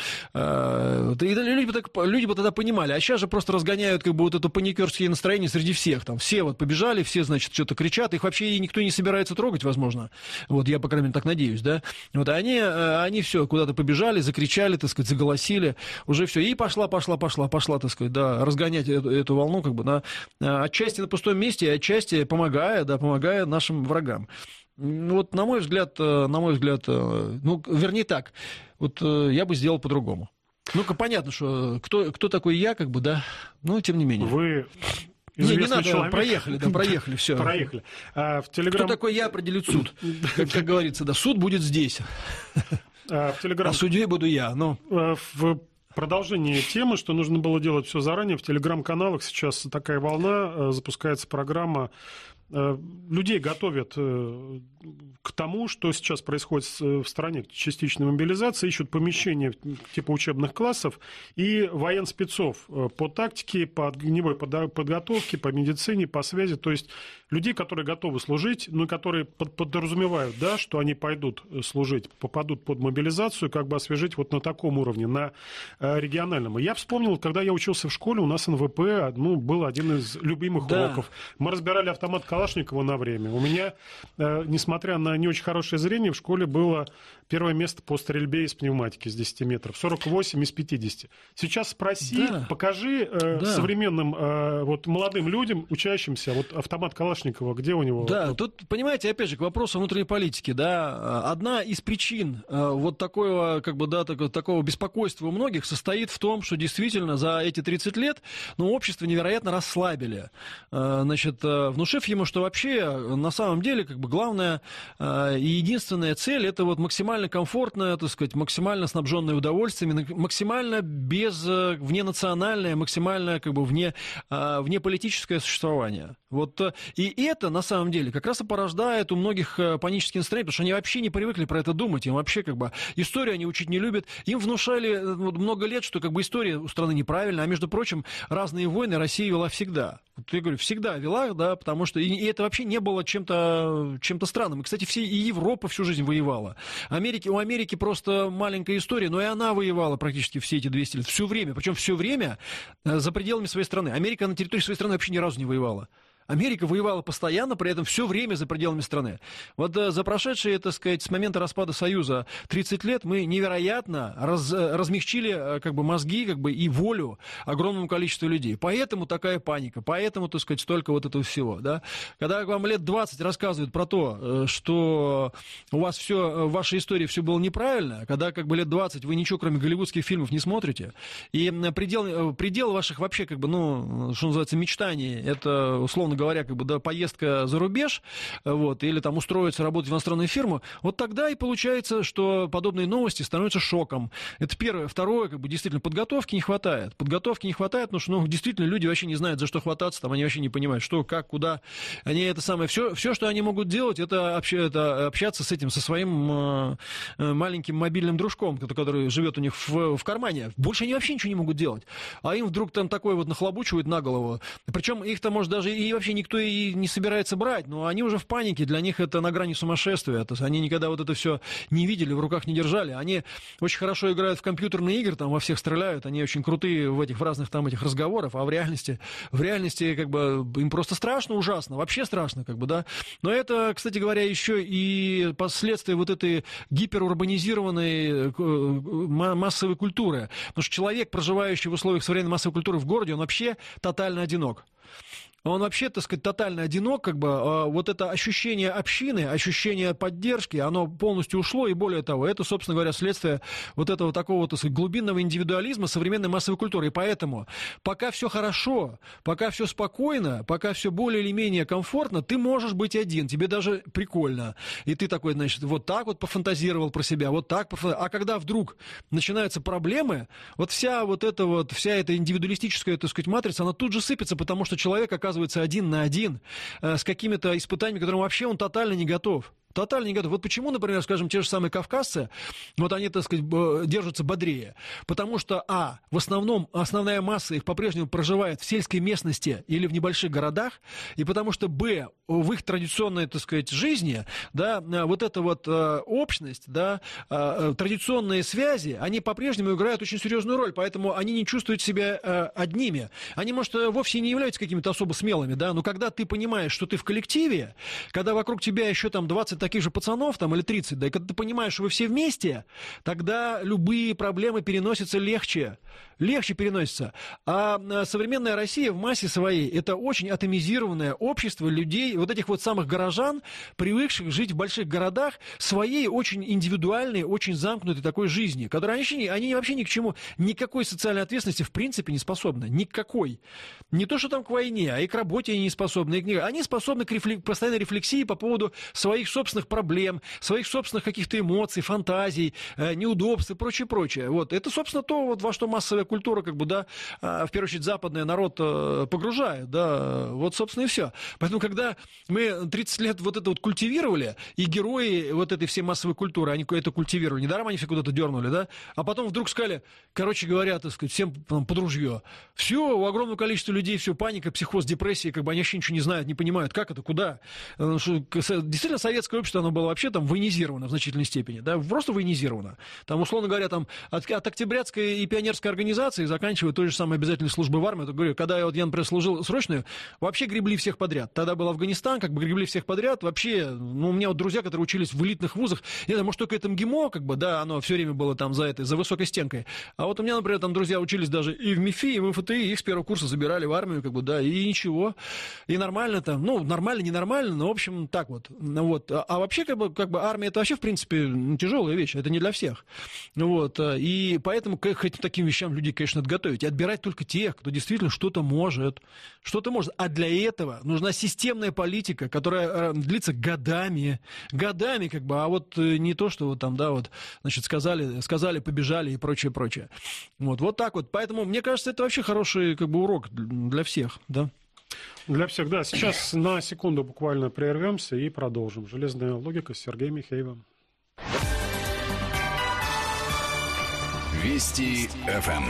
И люди бы, так, люди бы тогда понимали, а сейчас же просто разгоняют, как бы, вот это паникерские настроения среди всех, там, все вот побежали, все, значит, что-то кричат, их вообще и никто не собирается трогать, возможно. Вот, я, по крайней мере, так надеюсь, да. Вот, а они, они все куда-то побежали, закричали, так сказать, заголосили, уже все, и пошла, пошла, пошла, пошла, так сказать, да, разгонять эту, эту волну, как бы, да, отчасти на пустом месте, и отчасти помогая, да, помогая нашим врагам. Вот, на мой взгляд, на мой взгляд, ну, вернее так, вот я бы сделал по-другому. Ну-ка, понятно, что кто, кто такой я, как бы, да, но тем не менее. Вы... Не, не надо, человек. проехали, да, проехали, все. Проехали. А в Телеграм... Кто такой я, определит суд. Как, как говорится, да, суд будет здесь. А, в Телеграм... а судьей буду я, ну... В продолжение темы, что нужно было делать все заранее, в Телеграм-каналах сейчас такая волна, запускается программа. Людей готовят к тому, что сейчас происходит в стране, к частичной мобилизации, ищут помещения типа учебных классов и военспецов по тактике, по огневой подготовке, по медицине, по связи. То есть людей, которые готовы служить, но которые подразумевают, да, что они пойдут служить, попадут под мобилизацию, как бы освежить вот на таком уровне, на региональном. И я вспомнил, когда я учился в школе, у нас эн вэ пэ, ну, был один из любимых да. уроков. Мы разбирали автомат Калашникова на время. У меня, несмотря на не очень хорошее зрение, в школе было первое место по стрельбе из пневматики с десяти метров, сорок восемь из пятидесяти. Сейчас спроси, да. покажи э, да. современным э, вот, молодым людям, учащимся, вот автомат Калашникова, где у него... Да, тут, понимаете, опять же, к вопросу внутренней политики, да, одна из причин э, вот такого, как бы, да, так, такого беспокойства у многих состоит в том, что действительно за эти тридцать лет, ну, общество невероятно расслабили, э, значит, э, внушив ему, что вообще на самом деле, как бы, главная э, и единственная цель — это вот максимально комфортное, так сказать, максимально снабженное удовольствиями, максимально без, вненациональное, максимально, как бы, вне, внеполитическое существование. Вот, и это, на самом деле, как раз и порождает у многих панические настроения, потому что они вообще не привыкли про это думать, им вообще, как бы, историю они учить не любят, им внушали вот, много лет, что, как бы, история у страны неправильная, а, между прочим, разные войны Россия вела всегда. Вот, я говорю, всегда вела, да, потому что, и, и это вообще не было чем-то, чем-то странным. И, кстати, все, и Европа всю жизнь воевала. Америки, у Америки просто маленькая история, но и она воевала практически все эти двести лет, все время, причем все время за пределами своей страны. Америка на территории своей страны вообще ни разу не воевала. Америка воевала постоянно, при этом все время за пределами страны. Вот за прошедшие, так сказать, с момента распада Союза тридцать лет мы невероятно раз, размягчили, как бы, мозги, как бы, и волю огромному количеству людей. Поэтому такая паника, поэтому, так сказать, столько вот этого всего. Да? Когда вам лет двадцать рассказывают про то, что у вас все, в вашей истории все было неправильно, когда, как бы, лет двадцать вы ничего, кроме голливудских фильмов, не смотрите, и предел, предел ваших вообще, как бы, ну, что называется, мечтаний, это, условно говоря, как бы, да, поездка за рубеж, вот, или там устроиться работать в иностранную фирму, вот тогда и получается, что подобные новости становятся шоком. Это первое. Второе, как бы, действительно, подготовки не хватает. Подготовки не хватает, потому что, ну, действительно, люди вообще не знают, за что хвататься, там, они вообще не понимают, что, как, куда. Они это самое, все, все что они могут делать, это, общ, это общаться с этим, со своим э, маленьким мобильным дружком, который живет у них в, в кармане. Больше они вообще ничего не могут делать. А им вдруг там такое вот нахлобучивают на голову. Причем их-то, может, даже и вообще никто и не собирается брать, но они уже в панике, для них это на грани сумасшествия. То есть они никогда вот это все не видели, в руках не держали. Они очень хорошо играют в компьютерные игры, там во всех стреляют, они очень крутые в этих в разных там этих разговорах, а в реальности, в реальности как бы им просто страшно, ужасно, вообще страшно, как бы, да. Но это, кстати говоря, еще и последствия вот этой гиперурбанизированной массовой культуры. Потому что человек, проживающий в условиях современной массовой культуры в городе, он вообще тотально одинок. Он вообще, так сказать, тотально одинок, как бы, вот это ощущение общины, ощущение поддержки, оно полностью ушло, и более того, это, собственно говоря, следствие вот этого такого, так сказать, глубинного индивидуализма современной массовой культуры. И поэтому, пока все хорошо, пока все спокойно, пока все более или менее комфортно, ты можешь быть один, тебе даже прикольно. И ты такой, значит, вот так вот пофантазировал про себя, вот так пофантазировал. А когда вдруг начинаются проблемы, вот вся вот эта вот, вся эта индивидуалистическая, так сказать, матрица, она тут же сыпется, потому что человек оказывается оказывается один на один э, с какими-то испытаниями, к которым вообще он тотально не готов. Тотально не готов. Вот почему, например, скажем, те же самые кавказцы, вот они, так сказать, держатся бодрее. Потому что, а, в основном, основная масса их по-прежнему проживает в сельской местности или в небольших городах, и потому что, б, в их традиционной, так сказать, жизни, да, вот эта вот э, общность, да, э, традиционные связи, они по-прежнему играют очень серьезную роль, поэтому они не чувствуют себя э, одними. Они, может, вовсе не являются какими-то особо смелыми, да, но когда ты понимаешь, что ты в коллективе, когда вокруг тебя еще там двадцать таких же пацанов, там, или тридцать, да, и когда ты понимаешь, что вы все вместе, тогда любые проблемы переносятся легче, легче переносятся. А современная Россия в массе своей — это очень атомизированное общество людей, вот этих вот самых горожан, привыкших жить в больших городах, своей очень индивидуальной, очень замкнутой такой жизни, которая они, они вообще ни к чему, никакой социальной ответственности в принципе не способны, никакой. Не то, что там к войне, а и к работе они не способны. Они способны к рефлек... постоянной рефлексии по поводу своих собственных проблем, своих собственных каких-то эмоций, фантазий, э, неудобств и прочее, прочее. Вот. Это, собственно, то, вот, во что массовая культура, как бы, да, э, в первую очередь, западный народ э, погружает, да, вот, собственно, и все. Поэтому, когда мы тридцать лет вот это вот культивировали, и герои вот этой всей массовой культуры, они это культивировали, недаром они все куда-то дернули, да, а потом вдруг сказали, короче говоря, так сказать, всем там, под ружье. Все, у огромного количества людей все, паника, психоз, депрессия, как бы они вообще ничего не знают, не понимают, как это, куда. Что, действительно, советское общество, оно было вообще там военизировано в значительной степени, да, просто военизировано. Там, условно говоря, там от, от октябрятской и пионерской организации заканчивая той же самой обязательной службы в армии, я говорю, когда я, вот, я, например, служил срочную, вообще гребли всех подряд. Тогда был Афганистан, как бы гребли всех подряд, вообще, ну, у меня вот друзья, которые учились в элитных вузах, я знаю, может, только это МГИМО, как бы, да, оно все время было там за этой, за высокой стенкой. А вот у меня, например, там друзья учились даже и в МИФИ, и в МФТИ, их с первого курса забирали в армию, как бы, да, и ничего. И нормально там, ну, нормально, ненормально, но, в общем, так вот. Вот. А, а вообще, как бы, как бы армия — это вообще, в принципе, тяжелая вещь, это не для всех. Вот. И поэтому к этим таким вещам людей, конечно, надо готовить. И отбирать только тех, кто действительно что-то может. Что-то может. А для этого нужна системная политика, которая длится годами. Годами, как бы, а вот не то, что вот там, да, вот, значит, сказали, сказали, побежали и прочее, прочее. Вот, вот так вот. Поэтому, мне кажется, это вообще хороший, как бы, урок для всех, да. Для всех, да. Сейчас на секунду буквально прервемся и продолжим. «Железная логика» с Сергеем Михеевым. Вести эф эм.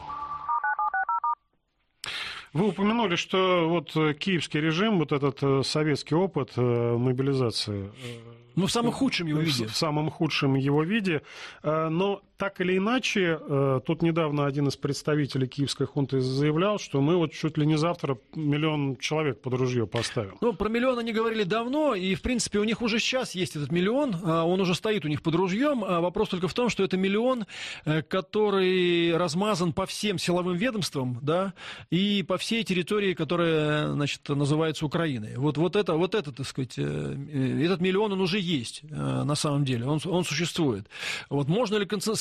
Вы упомянули, что вот киевский режим, вот этот советский опыт мобилизации... Ну, в самом худшем его виде. В самом худшем его виде. Но так или иначе, тут недавно один из представителей киевской хунты заявлял, что мы вот чуть ли не завтра миллион человек под ружье поставим. Ну, про миллион они говорили давно, и, в принципе, у них уже сейчас есть этот миллион, он уже стоит у них под ружьем. Вопрос только в том, что это миллион, который размазан по всем силовым ведомствам, да, и по всей территории, которая, значит, называется Украиной. Вот, вот это, вот это, так сказать, этот миллион, он уже есть на самом деле, он, он существует. Вот можно ли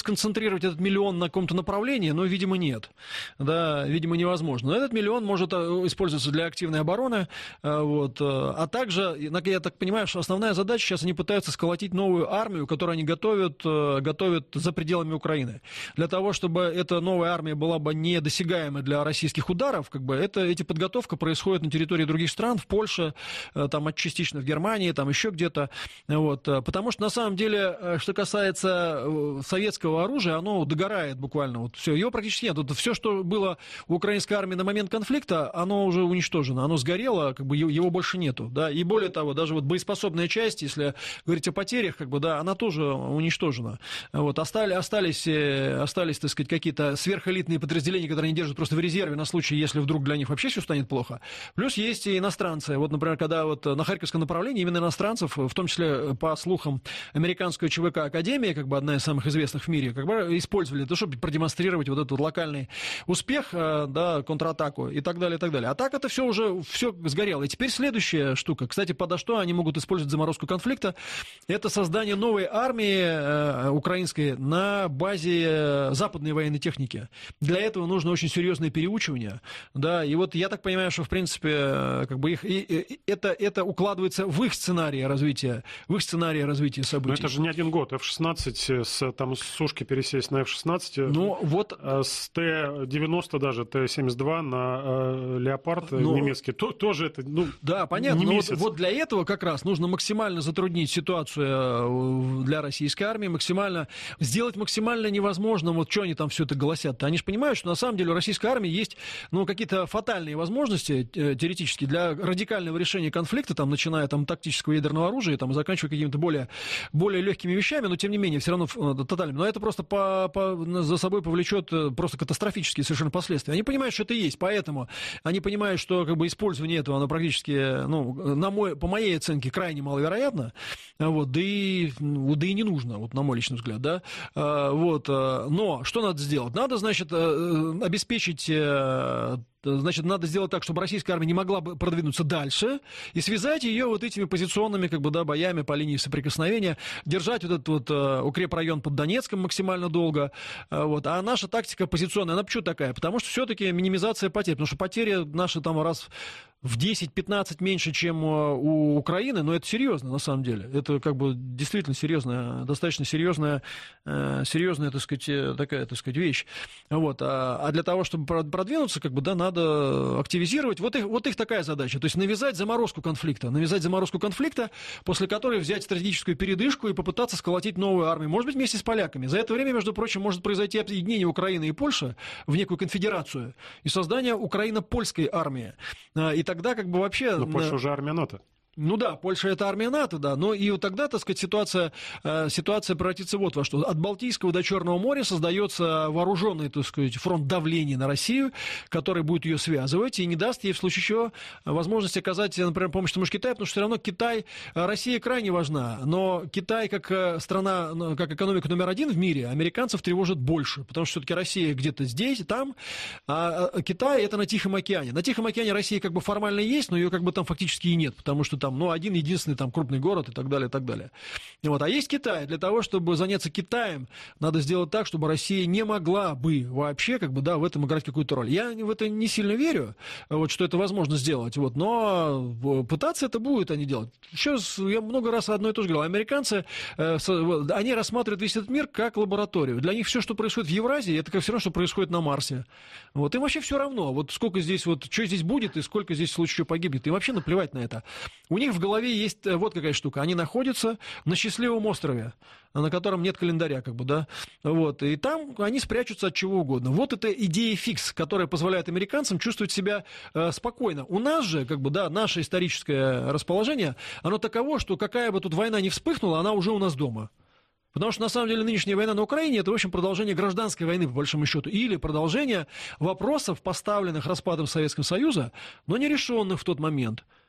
сконцентрировать этот миллион на каком-то направлении, но, видимо, нет. Да, видимо, невозможно. Но этот миллион может использоваться для активной обороны. Вот. А также, я так понимаю, что основная задача сейчас они пытаются сколотить новую армию, которую они готовят, готовят за пределами Украины. Для того, чтобы эта новая армия была бы недосягаемой для российских ударов, как бы это, эти подготовка происходит на территории других стран, в Польше, там, частично в Германии, там еще где-то. Вот. Потому что, на самом деле, что касается советского оружия, оно догорает буквально. Вот все, его практически нет. Вот все, что было у украинской армии на момент конфликта, оно уже уничтожено, оно сгорело, как бы его больше нету. Да? И более того, даже вот боеспособная часть, если говорить о потерях, как бы, да, она тоже уничтожена. Вот. Остались, остались, остались, так сказать, какие-то сверхэлитные подразделения, которые они держат просто в резерве на случай, если вдруг для них вообще все станет плохо. Плюс есть и иностранцы. Вот, например, когда вот на Харьковском направлении именно иностранцев, в том числе, по слухам, американская ЧВК Академия, как бы одна из самых известных в мире, как бы использовали это, чтобы продемонстрировать вот этот локальный успех, да, контратаку и так далее, и так далее. А так это все уже все сгорело. И теперь следующая штука. Кстати, подо что они могут использовать заморозку конфликта? Это создание новой армии э, украинской на базе западной военной техники. Для этого нужно очень серьезное переучивание. Да, и вот я так понимаю, что в принципе как бы их, и, и, это, это укладывается в их сценарий развития, в их сценарий развития событий. Но это же не один год. эф шестнадцать, с, там с сушки пересесть на эф шестнадцать, ну, вот... с Т девяносто даже, Т семьдесят два на э, Леопард ну, немецкий. То, тоже это, ну, да, понятно. не но месяц. Вот, вот для этого как раз нужно максимально затруднить ситуацию для российской армии, максимально сделать максимально невозможным, вот что они там все это голосят-то. Они же понимают, что на самом деле у российской армии есть, ну, какие-то фатальные возможности теоретически для радикального решения конфликта, там, начиная там, тактического ядерного оружия, там, заканчивая какими-то более, более легкими вещами, но тем не менее все равно тотальными. Но это просто по, по, за собой повлечет просто катастрофические совершенно последствия. Они понимают, что это есть, поэтому они понимают, что как бы, использование этого, оно практически, ну, на мой, по моей оценке, крайне маловероятно, вот, да, и, да и не нужно, вот, на мой личный взгляд, да, вот, но что надо сделать? Надо, значит, обеспечить, значит, надо сделать так, чтобы российская армия не могла бы продвинуться дальше и связать ее вот этими позиционными, как бы, да, боями по линии соприкосновения, держать вот этот вот укрепрайон под Донецком максимально долго, вот, а наша тактика позиционная, она почему такая? Потому что все-таки минимизация потерь, потому что потери наши там раз в десять-пятнадцать меньше, чем у Украины, но это серьезно, на самом деле. Это как бы действительно серьезная, достаточно серьезная, серьезная, так сказать, такая, так сказать, вещь. Вот. А для того, чтобы продвинуться, как бы, да, надо активизировать. Вот их, вот их такая задача. То есть навязать заморозку конфликта. Навязать заморозку конфликта, после которой взять стратегическую передышку и попытаться сколотить новую армию. Может быть, вместе с поляками. За это время, между прочим, может произойти объединение Украины и Польши в некую конфедерацию и создание украино-польской армии. И тогда как бы вообще... Но Польша уже армия НАТО. Ну да, Польша — это армия НАТО, да, но и вот тогда, так сказать, ситуация, э, ситуация превратится вот во что. От Балтийского до Черного моря создается вооруженный, так сказать, фронт давления на Россию, который будет ее связывать и не даст ей в случае чего возможность оказать, например, помощь тому же Китаю, потому что все равно Китай, Россия крайне важна, но Китай как страна, как экономика номер один в мире, американцев тревожит больше, потому что все-таки Россия где-то здесь, там, а Китай — это на Тихом океане. На Тихом океане Россия как бы формально есть, но ее как бы там фактически и нет, потому что там, ну, один единственный там крупный город и так далее, и так далее. Вот. А есть Китай. Для того, чтобы заняться Китаем, надо сделать так, чтобы Россия не могла бы вообще, как бы, да, в этом играть какую-то роль. Я в это не сильно верю, вот, что это возможно сделать, вот, но пытаться это будет они делать. Еще раз, я много раз одно и то же говорил. Американцы, э, они рассматривают весь этот мир как лабораторию. Для них все, что происходит в Евразии, это как все равно, что происходит на Марсе. Вот. Им вообще все равно, вот сколько здесь, вот, что здесь будет и сколько здесь в случае чего погибнет. Им вообще наплевать на это. У них в голове есть вот какая штука. Они находятся на счастливом острове, на котором нет календаря, как бы, да. Вот. И там они спрячутся от чего угодно. Вот эта идея фикс, которая позволяет американцам чувствовать себя э, спокойно. У нас же, как бы, да, наше историческое расположение, оно таково, что какая бы тут война ни вспыхнула, она уже у нас дома. Потому что, на самом деле, нынешняя война на Украине – это, в общем, продолжение гражданской войны, по большому счету, или продолжение вопросов, поставленных распадом Советского Союза, но не решенных в тот момент.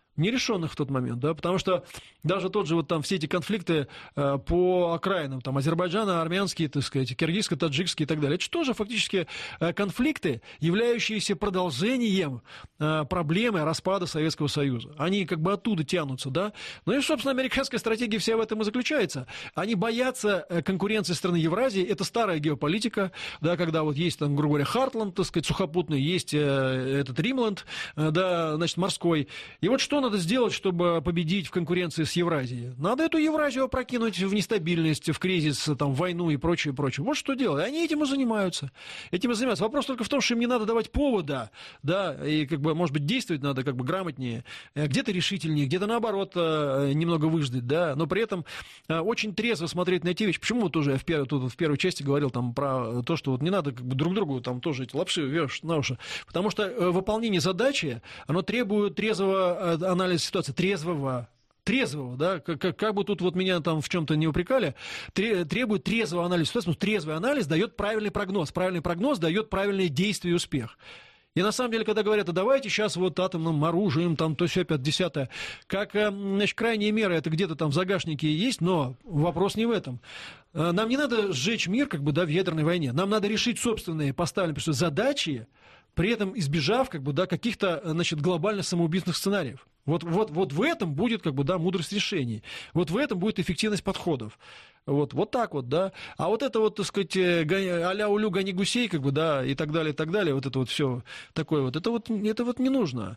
нерешенных в тот момент, да, потому что даже тот же вот там все эти конфликты э, по окраинам, там, Азербайджана, армянские, так сказать, киргизско-таджикские и так далее, это же тоже фактически э, конфликты, являющиеся продолжением э, проблемы распада Советского Союза. Они как бы оттуда тянутся, да. Ну и, собственно, американская стратегия вся в этом и заключается. Они боятся э, конкуренции страны Евразии, это старая геополитика, да, когда вот есть там, грубо говоря, Хартланд, так сказать, сухопутный, есть э, этот Римланд, э, да, значит, морской. И вот что надо сделать, чтобы победить в конкуренции с Евразией? Надо эту Евразию опрокинуть в нестабильность, в кризис, там, в войну и прочее, прочее. Вот что делать. Они этим и занимаются. Этим и занимаются. Вопрос только в том, что им не надо давать повода, да, и, как бы, может быть, действовать надо как бы грамотнее, где-то решительнее, где-то, наоборот, немного выждать, да, но при этом очень трезво смотреть на эти вещи. Почему вот тоже я в, первой, тут, в первой части говорил там про то, что вот не надо как бы друг другу там тоже эти лапши вешать на уши, потому что выполнение задачи, оно требует трезвого анализа ситуации, трезвого, трезвого, да, как, как, как бы тут вот меня там в чем-то не упрекали, требует трезвого анализа ситуации, потому что трезвый анализ дает правильный прогноз, правильный прогноз дает правильные действия и успех. И на самом деле, когда говорят, а давайте сейчас вот атомным оружием, там, то все пятое, десятое, как, значит, крайние меры, это где-то там в загашнике есть, но вопрос не в этом. Нам не надо сжечь мир, как бы, да, в ядерной войне. Нам надо решить собственные поставленные задачи, при этом избежав, как бы, да, каких-то, значит, глобально самоубийственных сценариев. Вот, вот, вот в этом будет, как бы, да, мудрость решений. Вот в этом будет эффективность подходов. Вот, вот так вот, да. А вот это вот, так сказать, а-ля улю гони гусей, как бы, да, и так далее, и так далее, вот это вот все такое вот, это вот, это вот не нужно.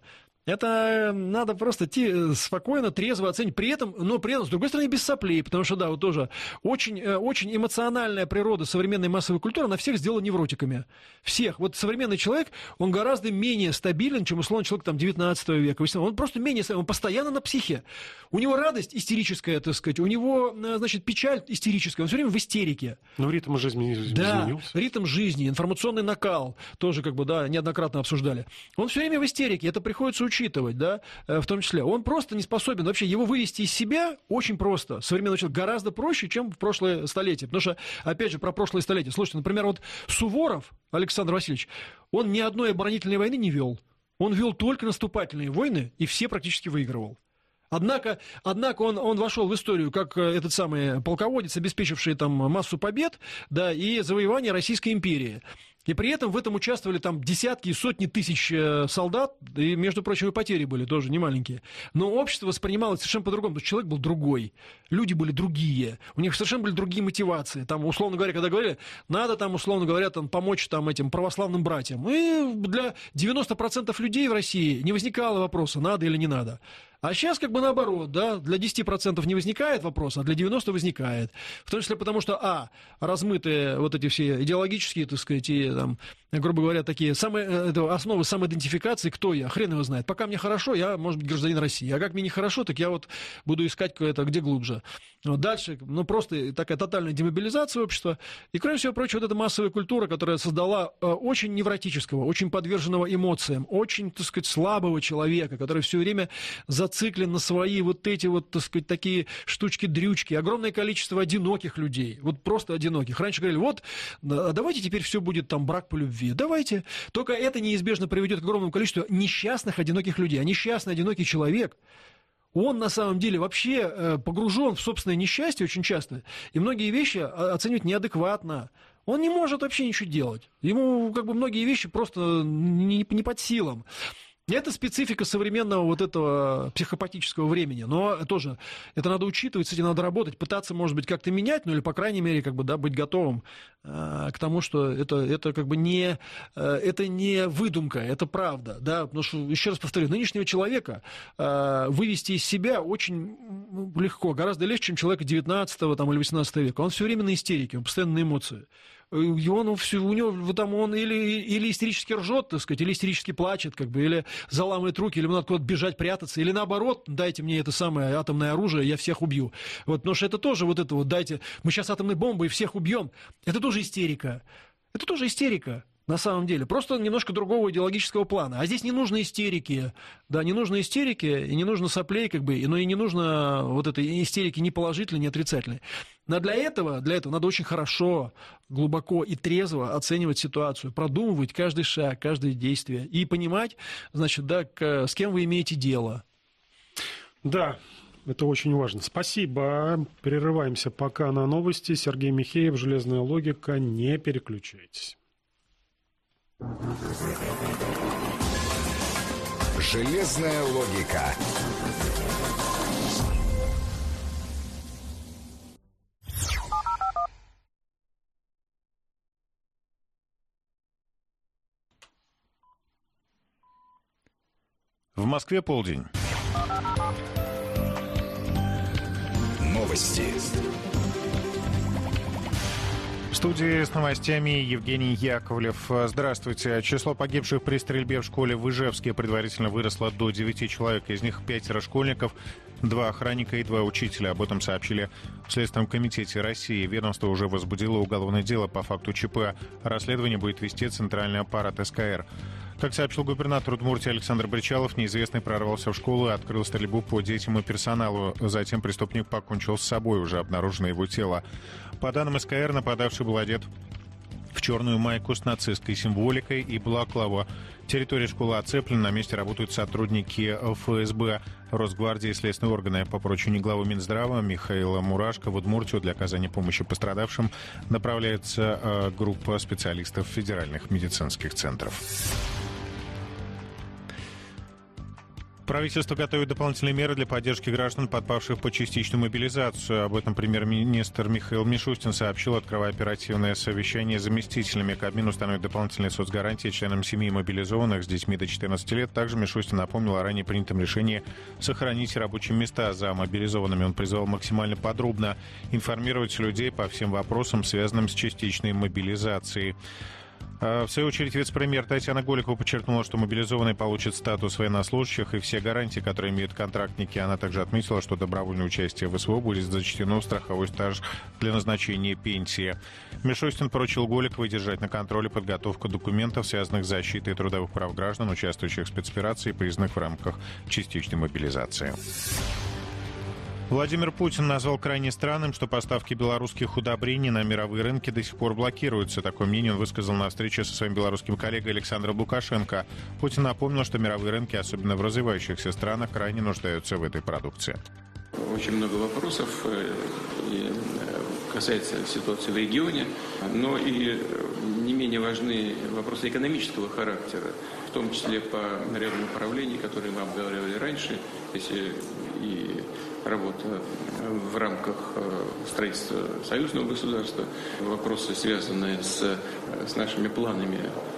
Это надо просто идти спокойно, трезво оценить, при этом, но при этом, с другой стороны, без соплей, потому что, да, вот тоже очень, очень эмоциональная природа современной массовой культуры, она всех сделала невротиками. Всех. Вот современный человек, он гораздо менее стабилен, чем, условно, человек там девятнадцатого века, восемнадцатого. Он просто менее стабилен, он постоянно на психе. У него радость истерическая, так сказать, у него, значит, печаль истерическая, он все время в истерике. Но ритм жизни изменился. Да, ритм жизни, информационный накал, тоже, как бы, да, неоднократно обсуждали. Он все время в истерике, это приходится учитывать, да, в том числе. Он просто не способен, вообще его вывести из себя очень просто. Современный человек гораздо проще, чем в прошлое столетие. Потому что, опять же, про прошлое столетие. Слушайте, например, вот Суворов Александр Васильевич, он ни одной оборонительной войны не вел. Он вел только наступательные войны, и все практически выигрывал. Однако, однако он, он вошел в историю как этот самый полководец, обеспечивший там массу побед, да, и завоевание Российской империи. И при этом в этом участвовали там десятки и сотни тысяч солдат, и, между прочим, и потери были тоже немаленькие. Но общество воспринимало совершенно по-другому, потому что человек был другой, люди были другие, у них совершенно были другие мотивации. Там, условно говоря, когда говорили, надо там, условно говоря, там, помочь там, этим православным братьям. И для девяноста процентов людей в России не возникало вопроса, надо или не надо. А сейчас как бы наоборот, да, для десяти процентов не возникает вопроса, а для девяноста процентов возникает. В том числе потому, что, а, размытые вот эти все идеологические, так сказать, и, там, грубо говоря, такие самые, это основы самоидентификации, кто я, хрен его знает. Пока мне хорошо, я, может быть, гражданин России, а как мне нехорошо, так я вот буду искать это где глубже. Вот дальше, ну, просто такая тотальная демобилизация общества. И, кроме всего прочего, вот эта массовая культура, которая создала э, очень невротического, очень подверженного эмоциям, очень, так сказать, слабого человека, который все время зациклен на свои вот эти вот, так сказать, такие штучки-дрючки. Огромное количество одиноких людей, вот просто одиноких. Раньше говорили, вот, давайте теперь все будет там брак по любви. Давайте. Только это неизбежно приведет к огромному количеству несчастных одиноких людей. А несчастный одинокий человек, он на самом деле вообще погружен в собственное несчастье очень часто, и многие вещи оценивает неадекватно. Он не может вообще ничего делать. Ему как бы многие вещи просто не, не под силам. Это специфика современного вот этого психопатического времени, но тоже это надо учитывать, с этим надо работать, пытаться, может быть, как-то менять, ну или, по крайней мере, как бы, да, быть готовым э, к тому, что это, это как бы не, э, это не выдумка, это правда, да, потому что, еще раз повторю, нынешнего человека э, вывести из себя очень легко, гораздо легче, чем человека девятнадцатого там, или восемнадцатого века, он все время на истерике, он постоянно на эмоции. И он, у него там он или, или истерически ржет, так сказать, или истерически плачет, как бы, или заламывает руки, или ему надо куда-то бежать, прятаться, или наоборот, дайте мне это самое атомное оружие, я всех убью. Вот, потому что это тоже вот это вот, дайте, мы сейчас атомной бомбой всех убьем. Это тоже истерика. Это тоже истерика. На самом деле, просто немножко другого идеологического плана. А здесь не нужно истерики, да, не нужно истерики, и не нужно соплей, как бы, но и не нужно вот этой истерики ни положительной, ни отрицательной. Но для этого, для этого надо очень хорошо, глубоко и трезво оценивать ситуацию, продумывать каждый шаг, каждое действие и понимать, значит, да, к, с кем вы имеете дело. Да, это очень важно. Спасибо. Прерываемся пока на новости. Сергей Михеев, «Железная логика». Не переключайтесь. «Железная логика». В Москве полдень. Новости. В студии с новостями Евгений Яковлев. Здравствуйте. Число погибших при стрельбе в школе в Ижевске предварительно выросло до девяти человек. Из них пятеро школьников, два охранника и два учителя. Об этом сообщили в Следственном комитете России. Ведомство уже возбудило уголовное дело по факту ЧП. Расследование будет вести центральный аппарат эс ка эр. Как сообщил губернатор Удмуртии Александр Бричалов, неизвестный прорвался в школу и открыл стрельбу по детям и персоналу. Затем преступник покончил с собой, уже обнаружено его тело. По данным эс ка эр, нападавший был одет в черную майку с нацистской символикой и балаклаву. Территория школы оцеплена, на месте работают сотрудники эф эс бэ, Росгвардии и следственные органы. По поручению главы Минздрава Михаила Мурашко в Удмуртию для оказания помощи пострадавшим направляется группа специалистов федеральных медицинских центров. Правительство готовит дополнительные меры для поддержки граждан, подпавших под частичную мобилизацию. Об этом премьер-министр Михаил Мишустин сообщил, открывая оперативное совещание с заместителями. Кабмин установит дополнительные соцгарантии членам семьи мобилизованных с детьми до четырнадцати лет. Также Мишустин напомнил о ранее принятом решении сохранить рабочие места за мобилизованными. Он призвал максимально подробно информировать людей по всем вопросам, связанным с частичной мобилизацией. В свою очередь, вице-премьер Татьяна Голикова подчеркнула, что мобилизованные получат статус военнослужащих и все гарантии, которые имеют контрактники. Она также отметила, что добровольное участие в эс вэ о будет зачтено в страховой стаж для назначения пенсии. Мишустин поручил Голиковой держать на контроле подготовку документов, связанных с защитой трудовых прав граждан, участвующих в спецоперации и признанных в рамках частичной мобилизации. Владимир Путин назвал крайне странным, что поставки белорусских удобрений на мировые рынки до сих пор блокируются. Такое мнение он высказал на встрече со своим белорусским коллегой Александром Лукашенко. Путин напомнил, что мировые рынки, особенно в развивающихся странах, крайне нуждаются в этой продукции. Очень много вопросов касается ситуации в регионе, но и не менее важны вопросы экономического характера, в том числе по ряду направлений, которые мы обговаривали раньше, если и работа в рамках строительства союзного государства, вопросы, связанные с, с нашими планами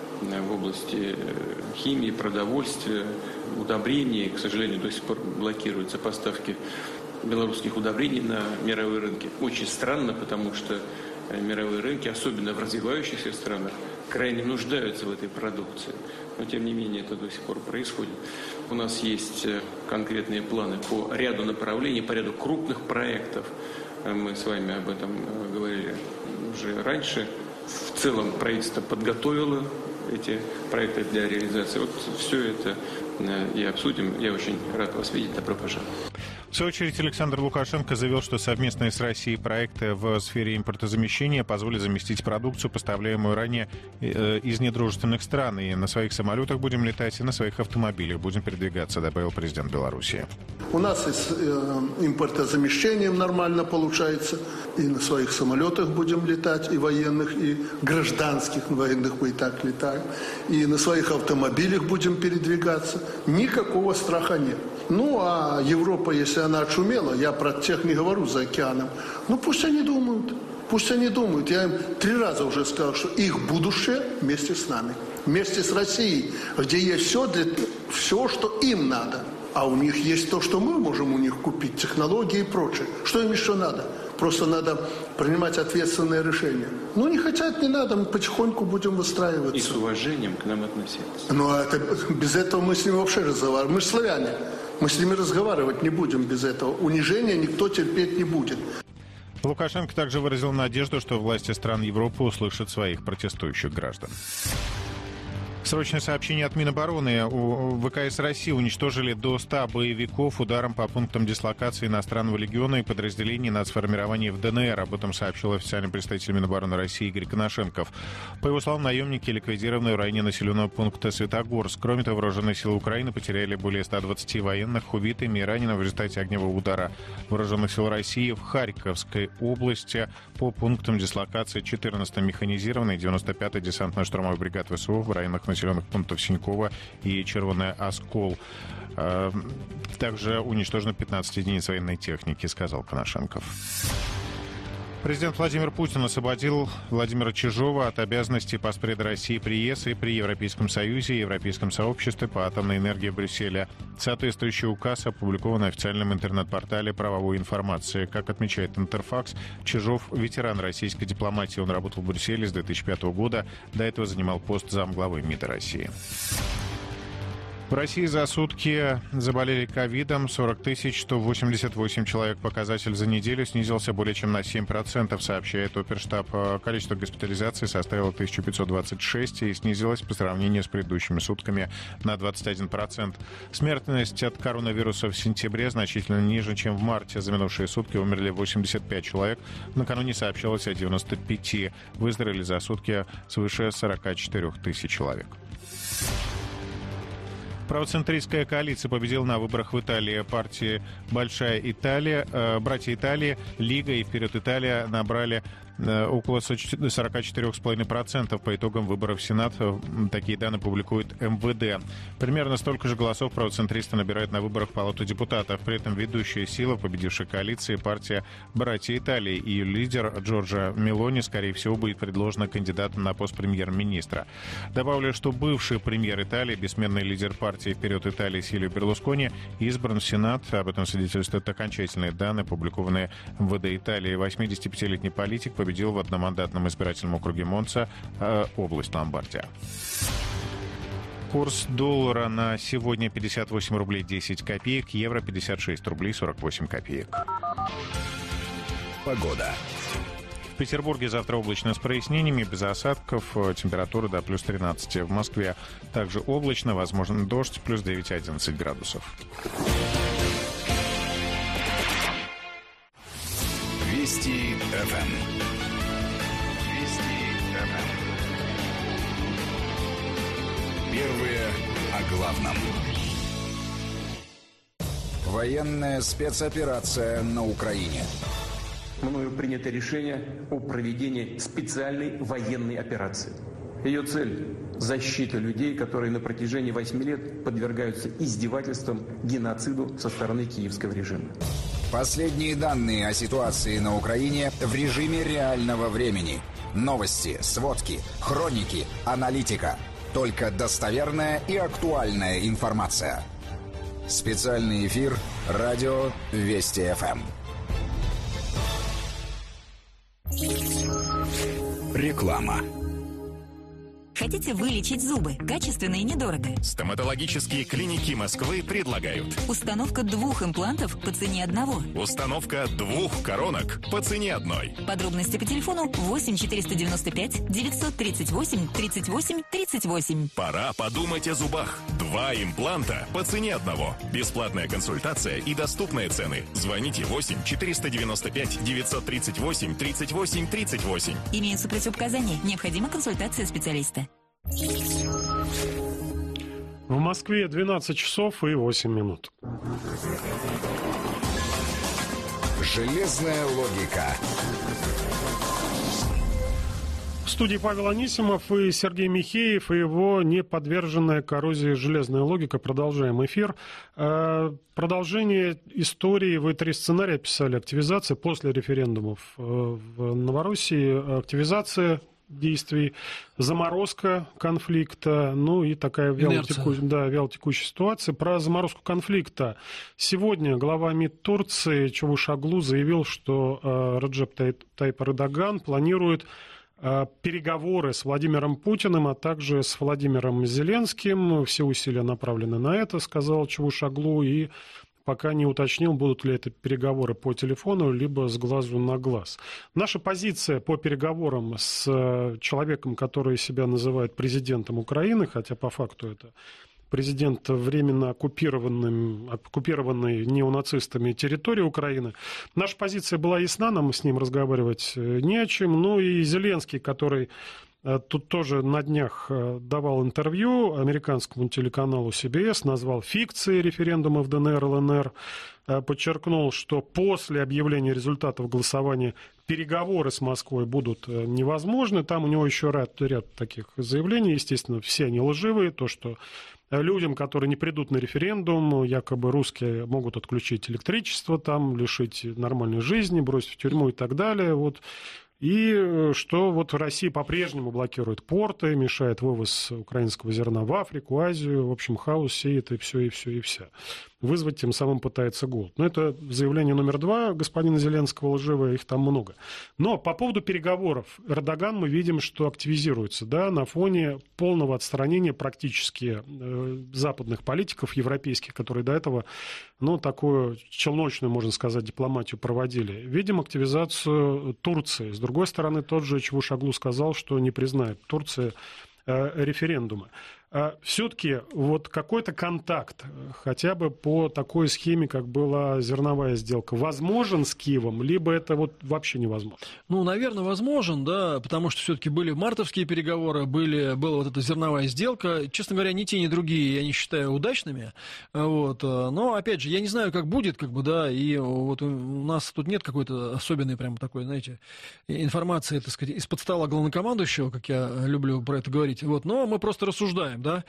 в области химии, продовольствия, удобрений. К сожалению, до сих пор блокируются поставки белорусских удобрений на мировые рынки. Очень странно, потому что мировые рынки, особенно в развивающихся странах, крайне нуждаются в этой продукции. Но, тем не менее, это до сих пор происходит. У нас есть конкретные планы по ряду направлений, по ряду крупных проектов. Мы с вами об этом говорили уже раньше. В целом правительство подготовило эти проекты для реализации. Вот все это и обсудим. Я очень рад вас видеть. Добро пожаловать. В свою очередь, Александр Лукашенко заявил, что совместные с Россией проекты в сфере импортозамещения позволят заместить продукцию, поставляемую ранее из недружественных стран. И на своих самолетах будем летать, и на своих автомобилях будем передвигаться, добавил президент Беларуси. У нас и с э, импортозамещением нормально получается, и на своих самолетах будем летать, и военных, и гражданских, военных мы и так летаем, и на своих автомобилях будем передвигаться. Никакого страха нет. Ну, а Европа, если она отшумела, я про тех не говорю за океаном, ну пусть они думают, пусть они думают. Я им три раза уже сказал, что их будущее вместе с нами, вместе с Россией, где есть все, для, все, что им надо. А у них есть то, что мы можем у них купить, технологии и прочее. Что им еще надо? Просто надо принимать ответственные решения. Ну, не хотят, не надо, мы потихоньку будем выстраиваться. И с уважением к нам относиться. Ну, а это, без этого мы с ними вообще разговариваем. Мы же славяне. Мы с ними разговаривать не будем без этого. Унижения никто терпеть не будет. Лукашенко также выразил надежду, что власти стран Европы услышат своих протестующих граждан. Срочное сообщение от Минобороны. У ВКС России уничтожили до ста боевиков ударом по пунктам дислокации иностранного легиона и подразделений нацформирований в ДНР. Об этом сообщил официальный представитель Минобороны России Игорь Коношенков. По его словам, наемники ликвидированы в районе населенного пункта Светогорск. Кроме того, вооруженные силы Украины потеряли более ста двадцати военных, убитыми и ранеными в результате огневого удара вооруженных сил России в Харьковской области по пунктам дислокации четырнадцатой механизированной, девяносто пятой десантно-штурмовой бригады ВСУ в районах населенных пунктов Синьково и Червоный Оскол. Также уничтожено пятнадцать единиц военной техники, сказал Коношенков. Президент Владимир Путин освободил Владимира Чижова от обязанностей постпреда России при ЕС и при Европейском Союзе и Европейском сообществе по атомной энергии в Брюсселе. Соответствующий указ опубликован на официальном интернет-портале правовой информации. Как отмечает Интерфакс, Чижов – ветеран российской дипломатии. Он работал в Брюсселе с две тысячи пятого года. До этого занимал пост замглавы МИДа России. В России за сутки заболели ковидом сорок тысяч сто восемьдесят восемь человек. Показатель за неделю снизился более чем на семь процентов, сообщает Оперштаб. Количество госпитализаций составило тысячу пятьсот двадцать шесть и снизилось по сравнению с предыдущими сутками на двадцать один процент. Смертность от коронавируса в сентябре значительно ниже, чем в марте. За минувшие сутки умерли восемьдесят пять человек. Накануне сообщалось о девяноста пяти. Выздоровели за сутки свыше сорока четырёх тысяч человек. Правоцентристская коалиция победила на выборах в Италии. Партии «Большая Италия», э, «Братья Италии», «Лига» и «Вперед Италия» набрали э, около сорока четырёх целых пяти десятых процента по итогам выборов в Сенат. Такие данные публикует эм вэ дэ. Примерно столько же голосов правоцентристы набирают на выборах в Палату депутатов. При этом ведущая сила победившей коалиции партия «Братья Италии» и ее лидер Джорджа Мелони, скорее всего, будет предложена кандидатом на пост премьер-министра. Добавлю, что бывший премьер Италии, бессменный лидер партии «Вперед Италии» Сильвио Берлускони, избран в Сенат. Об этом свидетельствуют окончательные данные, опубликованные эм вэ дэ Италии. восьмидесятипятилетний политик победил в одномандатном избирательном округе Монца, э, область Ломбардия. Курс доллара на сегодня пятьдесят восемь рублей десять копеек, евро пятьдесят шесть рублей сорок восемь копеек. Погода. В Петербурге завтра облачно с прояснениями, без осадков, температура до плюс тринадцати. В Москве также облачно, возможен дождь, плюс девять-одиннадцать градусов. Вести эф эм. Вести эф эм. Первые о главном. Военная спецоперация на Украине. Мною принято решение о проведении специальной военной операции. Ее цель – защита людей, которые на протяжении восьми лет подвергаются издевательствам, геноциду со стороны киевского режима. Последние данные о ситуации на Украине в режиме реального времени. Новости, сводки, хроники, аналитика. Только достоверная и актуальная информация. Специальный эфир радио Вести эф эм. Реклама. Хотите вылечить зубы? Качественно и недорого. Стоматологические клиники Москвы предлагают. Установка двух имплантов по цене одного. Установка двух коронок по цене одной. Подробности по телефону восемь четыреста девяносто пять девятьсот тридцать восемь тридцать восемь тридцать восемь. Пора подумать о зубах. Два импланта по цене одного. Бесплатная консультация и доступные цены. Звоните восемь четыреста девяносто пять девятьсот тридцать восемь тридцать восемь тридцать восемь. Имеются противопоказания. Необходима консультация специалиста. В Москве двенадцать часов и восемь минут. Железная логика. В студии Павел Анисимов и Сергей Михеев и его неподверженная коррозии железная логика. Продолжаем эфир. Продолжение истории. Вы три сценария писали. Активизация после референдумов в Новороссии. Активизация действий, заморозка конфликта, ну и такая вялотеку... да, вялотекущая ситуация. Про заморозку конфликта. Сегодня глава МИД Турции Чавушоглу заявил, что э, Реджеп Тайип Эрдоган планирует э, переговоры с Владимиром Путиным, а также с Владимиром Зеленским. Все усилия направлены на это, сказал Чавушоглу, и пока не уточнил, будут ли это переговоры по телефону, либо с глазу на глаз. Наша позиция по переговорам с человеком, который себя называет президентом Украины, хотя по факту это президент временно оккупированным, оккупированной неонацистами территории Украины. Наша позиция была ясна, нам с ним разговаривать не о чем. Ну и Зеленский, который тут тоже на днях давал интервью американскому телеканалу си би эс, назвал фикцией референдума в ДНР, ЛНР, подчеркнул, что после объявления результатов голосования переговоры с Москвой будут невозможны. Там у него еще ряд, ряд таких заявлений, естественно, все они лживые, то, что людям, которые не придут на референдум, якобы русские могут отключить электричество, там, лишить нормальной жизни, бросить в тюрьму и так далее. Вот. И что вот Россия по-прежнему блокирует порты, мешает вывоз украинского зерна в Африку, Азию. В общем, хаос сеет и все, и все, и вся. Вызвать тем самым пытается голод. Но это заявление номер два господина Зеленского лживое, их там много. Но по поводу переговоров Эрдоган мы видим, что активизируется, да, на фоне полного отстранения практически э, западных политиков, европейских, которые до этого, ну, такую челночную, можно сказать, дипломатию проводили. Видим активизацию Турции. С другой стороны, тот же Чавушоглу сказал, что не признает Турция э, референдума. Все-таки вот какой-то контакт, хотя бы по такой схеме, как была зерновая сделка, возможен с Киевом, либо это вот вообще невозможно? Ну, наверное, возможен, да, потому что все-таки были мартовские переговоры, были, была вот эта зерновая сделка. Честно говоря, ни те, ни другие я не считаю удачными. Вот. Но, опять же, я не знаю, как будет, как бы, да, и вот у нас тут нет какой-то особенной прям такой, знаете, информации, так сказать, из-под стола главнокомандующего, как я люблю про это говорить. Вот. Но мы просто рассуждаем. Да?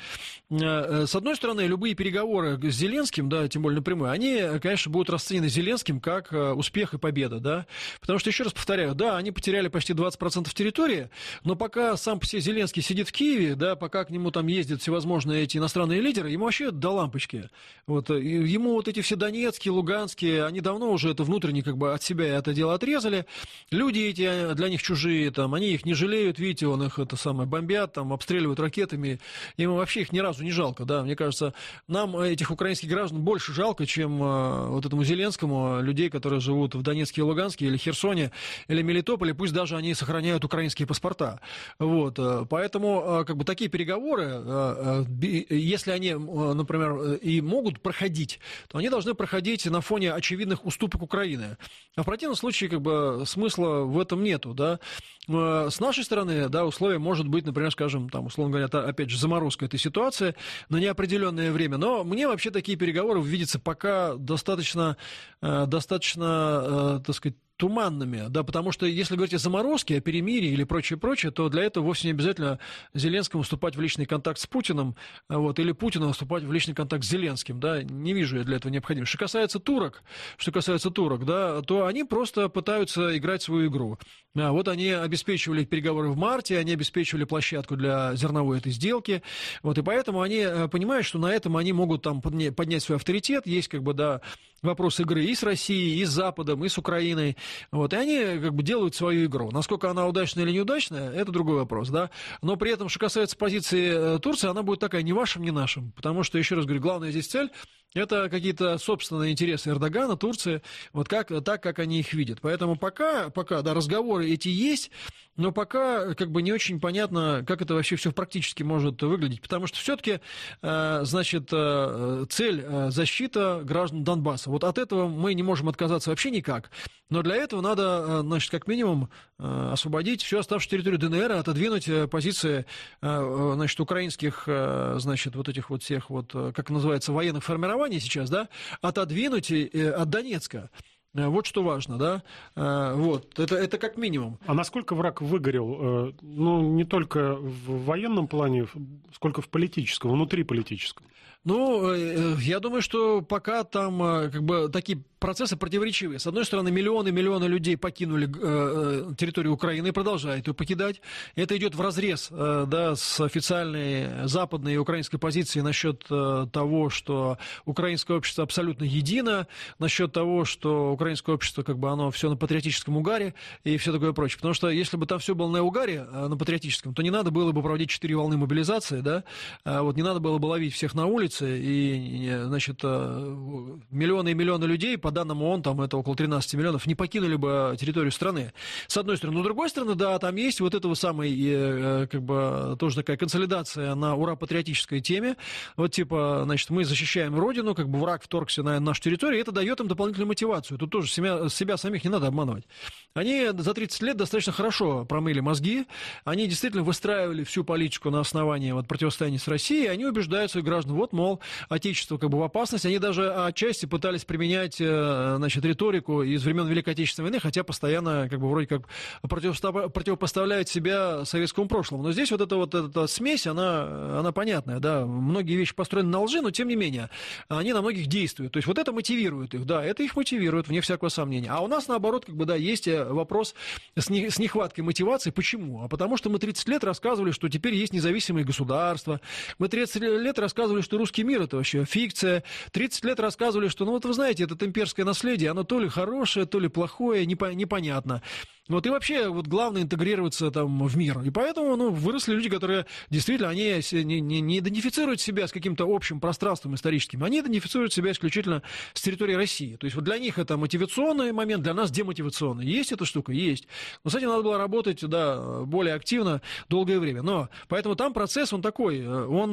С одной стороны, любые переговоры с Зеленским, да, тем более напрямую, они, конечно, будут расценены Зеленским как успех и победа, да, потому что, еще раз повторяю, да, они потеряли почти двадцать процентов территории, но пока сам по себе Зеленский сидит в Киеве, да, пока к нему там ездят всевозможные эти иностранные лидеры, ему вообще до лампочки. Вот, ему вот эти все донецкие, луганские, они давно уже это внутренне как бы от себя это дело отрезали. Люди эти для них чужие, там, они их не жалеют, видите, он их это самое бомбят, там, обстреливают ракетами. Ему вообще их ни разу не жалко, да, мне кажется, нам этих украинских граждан больше жалко, чем э, вот этому Зеленскому, людей, которые живут в Донецке и Луганске, или Херсоне, или Мелитополе, пусть даже они сохраняют украинские паспорта, вот, поэтому, э, как бы, такие переговоры, э, э, если они, э, например, и могут проходить, то они должны проходить на фоне очевидных уступок Украины, а в противном случае, как бы, смысла в этом нету, да, э, с нашей стороны, да, условие может быть, например, скажем, там, условно говоря, опять же, заморозка этой ситуации на неопределенное время. Но мне вообще такие переговоры видятся пока достаточно, э, достаточно, э, так сказать, туманными, да, потому что если говорить о заморозке, о перемирии или прочее-прочее, то для этого вовсе не обязательно Зеленскому вступать в личный контакт с Путиным, вот, или Путину вступать в личный контакт с Зеленским, да, не вижу я для этого необходимости. Что касается турок, что касается турок, да, то они просто пытаются играть свою игру. А, вот они обеспечивали переговоры в марте, они обеспечивали площадку для зерновой этой сделки, вот, и поэтому они понимают, что на этом они могут там поднять свой авторитет, есть, как бы, да, вопрос игры и с Россией, и с Западом, и с Украиной. Вот, и они как бы делают свою игру. Насколько она удачная или неудачная, это другой вопрос, да. Но при этом, что касается позиции Турции, она будет такая ни вашим, ни нашим. Потому что, еще раз говорю, главная здесь цель — это какие-то собственные интересы Эрдогана, Турции, вот как, так, как они их видят. Поэтому пока, пока, да, разговоры эти есть, но пока как бы не очень понятно, как это вообще все практически может выглядеть. Потому что все-таки, э, значит, э, цель э, защита граждан Донбасса. Вот от этого мы не можем отказаться вообще никак. Но для этого надо, э, значит, как минимум э, освободить всю оставшуюся территорию ДНР, отодвинуть э, позиции, э, значит, украинских, э, значит, вот этих вот всех вот, э, как называется, военных формирований сейчас, да, отодвинуть э, от Донецка. Вот что важно, да, вот, это, это как минимум. А насколько враг выгорел, ну, не только в военном плане, сколько в политическом, внутриполитическом? Ну, я думаю, что пока там как бы такие процессы противоречивые. С одной стороны, миллионы и миллионы людей покинули э, территорию Украины и продолжают ее покидать. Это идет вразрез э, да, с официальной западной и украинской позицией насчет э, того, что украинское общество абсолютно едино, насчет того, что украинское общество, как бы, оно все на патриотическом угаре и все такое прочее. Потому что если бы там все было на угаре, на патриотическом, то не надо было бы проводить четыре волны мобилизации, да, вот, не надо было бы ловить всех на улице, улицы, и, значит, миллионы и миллионы людей, по данным ООН, там это около тринадцать миллионов, не покинули бы территорию страны. С одной стороны. Но с другой стороны, да, там есть вот этого самой, как бы, тоже такая консолидация на ура-патриотической теме. Вот типа, значит, мы защищаем Родину, как бы враг вторгся на нашу территорию, и это дает им дополнительную мотивацию. Тут тоже себя, себя самих не надо обманывать. Они за тридцать лет достаточно хорошо промыли мозги, они действительно выстраивали всю политику на основании вот, противостояния с Россией, и они убеждают своих граждан, вот, мол, отечество как бы в опасности. Они даже отчасти пытались применять, значит, риторику из времен Великой Отечественной войны, хотя постоянно, как бы, вроде как противопоставляют себя советскому прошлому. Но здесь вот эта вот эта смесь, она, она понятная, да, многие вещи построены на лжи, но тем не менее, они на многих действуют. То есть вот это мотивирует их, да, это их мотивирует, вне всякого сомнения. А у нас, наоборот, как бы, да, есть вопрос с, не, с нехваткой мотивации. Почему? А потому что мы тридцать лет рассказывали, что теперь есть независимые государства. Мы тридцать лет рассказывали, что русский мир — это вообще фикция. тридцать лет рассказывали, что, ну вот вы знаете, это имперское наследие, оно то ли хорошее, то ли плохое, непонятно. Вот, и вообще, вот, главное интегрироваться там в мир. И поэтому, ну, выросли люди, которые действительно, они не, не, не идентифицируют себя с каким-то общим пространством историческим, они идентифицируют себя исключительно с территории России. То есть вот для них это мотивационный момент, для нас демотивационный. Есть эта штука? Есть. Но с этим надо было работать, да, более активно, долгое время. Но, поэтому там процесс, он такой,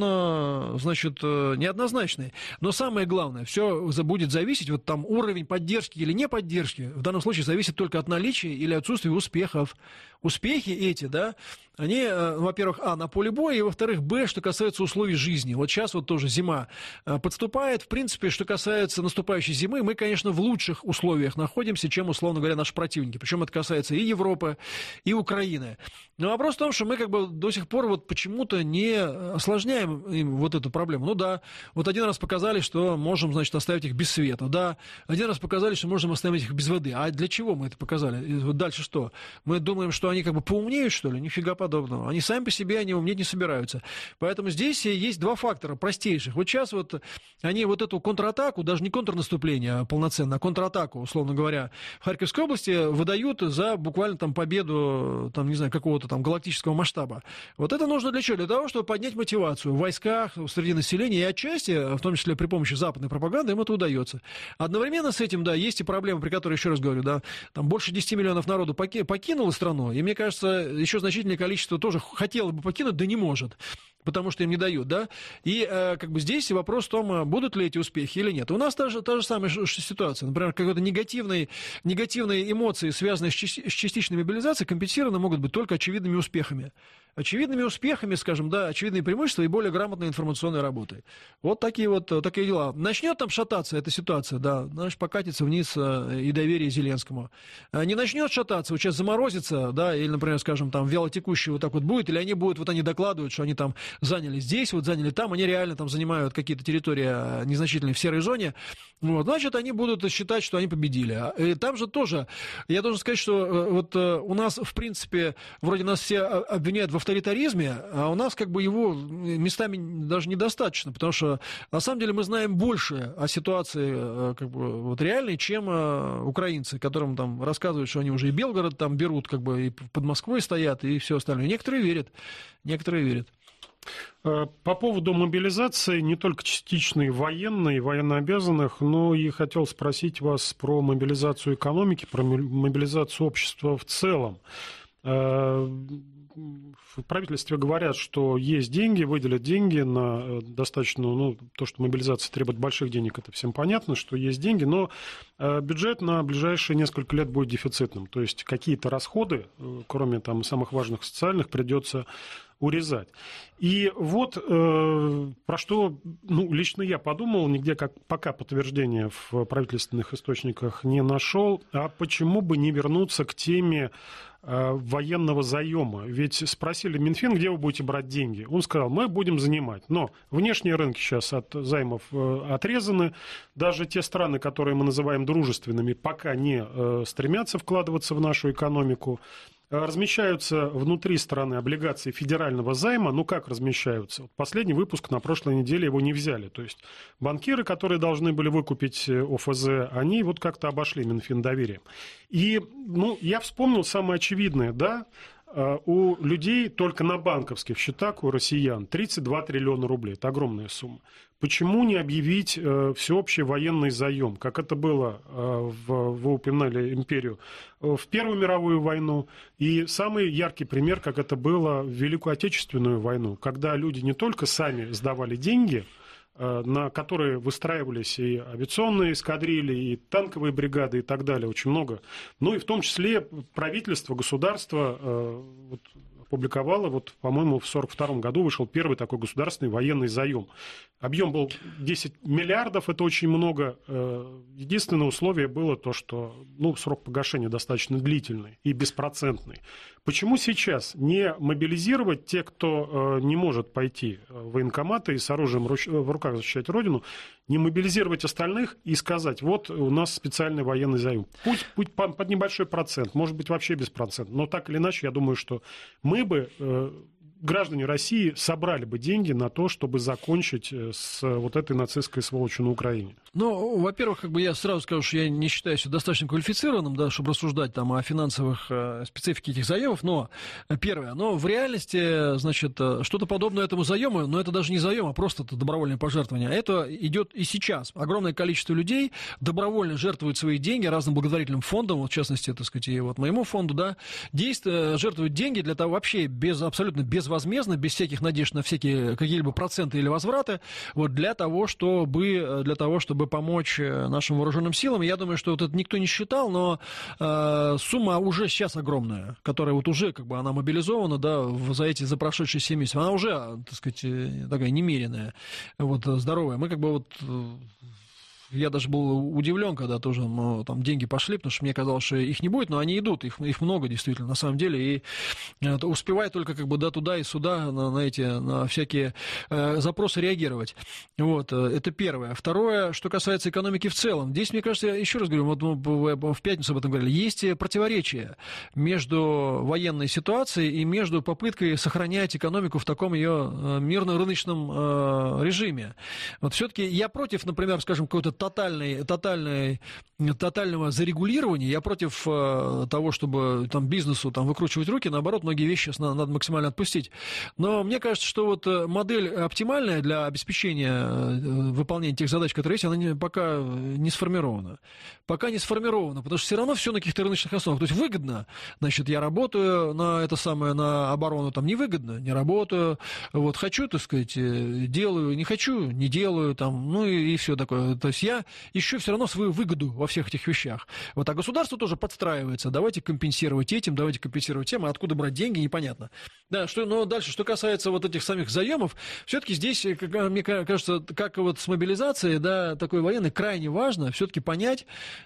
он, значит, неоднозначный. Но самое главное, все будет зависеть, вот там уровень поддержки или не поддержки, в данном случае зависит только от наличия или отсутствия успехов. Успехи эти, да, они, во-первых, а, на поле боя, и, во-вторых, б, что касается условий жизни. Вот сейчас вот тоже зима подступает. В принципе, что касается наступающей зимы, мы, конечно, в лучших условиях находимся, чем, условно говоря, наши противники. Причем это касается и Европы, и Украины. Но вопрос в том, что мы как бы до сих пор вот почему-то не осложняем им вот эту проблему. Ну да, вот один раз показали, что можем, значит, оставить их без света. Да, один раз показали, что можем оставить их без воды. А для чего мы это показали? И вот дальше что? Мы думаем, что они как бы поумнеют, что ли? Нифига подобного. Они сами по себе, они умнеть не собираются. Поэтому здесь есть два фактора простейших. Вот сейчас вот они вот эту контратаку, даже не контрнаступление полноценно, а контратаку, условно говоря, в Харьковской области выдают за буквально там победу, там, не знаю, какого-то там галактического масштаба. Вот это нужно для чего? Для того, чтобы поднять мотивацию в войсках, среди населения, и отчасти, в том числе при помощи западной пропаганды, им это удается. Одновременно с этим, да, есть и проблема, при которой, еще раз говорю, да, там больше десяти миллионов народу покинуло страну, и мне кажется, еще значительное количество тоже хотело бы покинуть, да не может, потому что им не дают, да, и э, как бы здесь вопрос в том, будут ли эти успехи или нет. У нас та же, та же самая ситуация, например, какие-то негативные, негативные эмоции, связанные с, части, с частичной мобилизацией, компенсированы могут быть только очевидными успехами. Очевидными успехами, скажем, да, очевидные преимущества и более грамотной информационной работой. Вот такие вот такие дела. Начнет там шататься эта ситуация, да, знаешь, покатится вниз и доверие Зеленскому. Не начнет шататься, вот сейчас заморозится, да, или, например, скажем, там вялотекущий вот так вот будет, или они будут, вот они докладывают, что они там заняли здесь, вот заняли там, они реально там занимают какие-то территории незначительные в серой зоне, вот, значит, они будут считать, что они победили. И там же тоже, я должен сказать, что вот у нас, в принципе, вроде нас все обвиняют в авторитаризме, а у нас как бы его местами даже недостаточно, потому что на самом деле мы знаем больше о ситуации как бы вот реальной, чем украинцы, которым там рассказывают, что они уже и Белгород там берут, как бы и под Москвой стоят, и все остальное. Некоторые верят, некоторые верят. По поводу мобилизации, не только частичной военной, военнообязанных, но и хотел спросить вас про мобилизацию экономики, про мобилизацию общества в целом. В правительстве говорят, что есть деньги, выделят деньги на достаточно, ну, то, что мобилизация требует больших денег, это всем понятно, что есть деньги, но бюджет на ближайшие несколько лет будет дефицитным. То есть какие-то расходы, кроме там самых важных социальных, придется урезать. И вот э, про что, ну, лично я подумал, нигде как пока подтверждения в правительственных источниках не нашел, а почему бы не вернуться к теме э, военного заема? Ведь спросили Минфин, где вы будете брать деньги. Он сказал, мы будем занимать. Но внешние рынки сейчас от займов э, отрезаны. Даже те страны, которые мы называем дружественными, пока не э, стремятся вкладываться в нашу экономику. Размещаются внутри страны облигации федерального займа. Ну, как размещаются? Последний выпуск на прошлой неделе его не взяли. То есть банкиры, которые должны были выкупить ОФЗ, они вот как-то обошли Минфиндоверие. И, ну, я вспомнил самое очевидное, да, у людей только на банковских счетах, у россиян, тридцать два триллиона рублей. Это огромная сумма. Почему не объявить э, всеобщий военный заем, как это было, э, в, вы упоминали империю, э, в Первую мировую войну, и самый яркий пример, как это было в Великую Отечественную войну, когда люди не только сами сдавали деньги, э, на которые выстраивались и авиационные эскадрильи, и танковые бригады, и так далее, очень много, но и в том числе правительство, государство э, вот, опубликовало, вот, по-моему, в сорок втором году вышел первый такой государственный военный заем. Объем был десять миллиардов, это очень много. Единственное условие было то, что ну, срок погашения достаточно длительный и беспроцентный. Почему сейчас не мобилизировать тех, кто не может пойти в военкоматы и с оружием в руках защищать Родину, не мобилизировать остальных и сказать, вот у нас специальный военный заем. Пусть, пусть под небольшой процент, может быть вообще без процента, но так или иначе, я думаю, что мы бы... граждане России собрали бы деньги на то, чтобы закончить с вот этой нацистской сволочью на Украине? Ну, во-первых, как бы я сразу скажу, что я не считаю себя достаточно квалифицированным, да, чтобы рассуждать там о финансовых э, специфике этих заемов, но, первое, но в реальности, значит, что-то подобное этому заему, но это даже не заем, а просто это добровольное пожертвование. Это идет и сейчас. Огромное количество людей добровольно жертвуют свои деньги разным благотворительным фондам, вот, в частности, так сказать, и вот моему фонду, да, действуют, жертвуют деньги для того, вообще без, абсолютно безвозмездно, без всяких надежд на всякие какие-либо проценты или возвраты, вот, для того, чтобы, для того, чтобы помочь нашим вооруженным силам. Я думаю, что вот это никто не считал, но э, сумма уже сейчас огромная, которая вот уже как бы она мобилизована, да, за эти, за прошедшие семь месяцев. Она уже, так сказать, такая немеренная, вот, здоровая. Мы как бы вот... Я даже был удивлен, когда тоже ну, там деньги пошли, потому что мне казалось, что их не будет, но они идут, их, их много действительно на самом деле, и это, успевает только как бы да, туда и сюда на, на эти, на всякие э, запросы реагировать. Вот, это первое. Второе, что касается экономики в целом. Здесь, мне кажется, я еще раз говорю, вот мы в пятницу об этом говорили, есть противоречие между военной ситуацией и между попыткой сохранять экономику в таком ее мирно-рыночном э, режиме. Вот все-таки я против, например, скажем, какой-то Тотальной, тотальной, тотального зарегулирования. Я против э, того, чтобы там, бизнесу там, выкручивать руки. Наоборот, многие вещи сейчас надо, надо максимально отпустить. Но мне кажется, что вот модель оптимальная для обеспечения э, выполнения тех задач, которые есть, она не, пока не сформирована. Пока не сформирована, потому что все равно все на каких-то рыночных основах. То есть выгодно, значит, я работаю на это самое, на оборону, там невыгодно, не работаю. Вот хочу, так сказать, делаю, не хочу, не делаю, там, ну и, и все такое. То есть я ищу все равно свою выгоду во всех этих вещах. Вот, а государство тоже подстраивается. Давайте компенсировать этим, давайте компенсировать тем, а откуда брать деньги, непонятно. Да, что, но дальше, что касается вот этих самих заемов, все-таки здесь, мне кажется, как вот с мобилизацией, да, такой военной, крайне важно все-таки понять,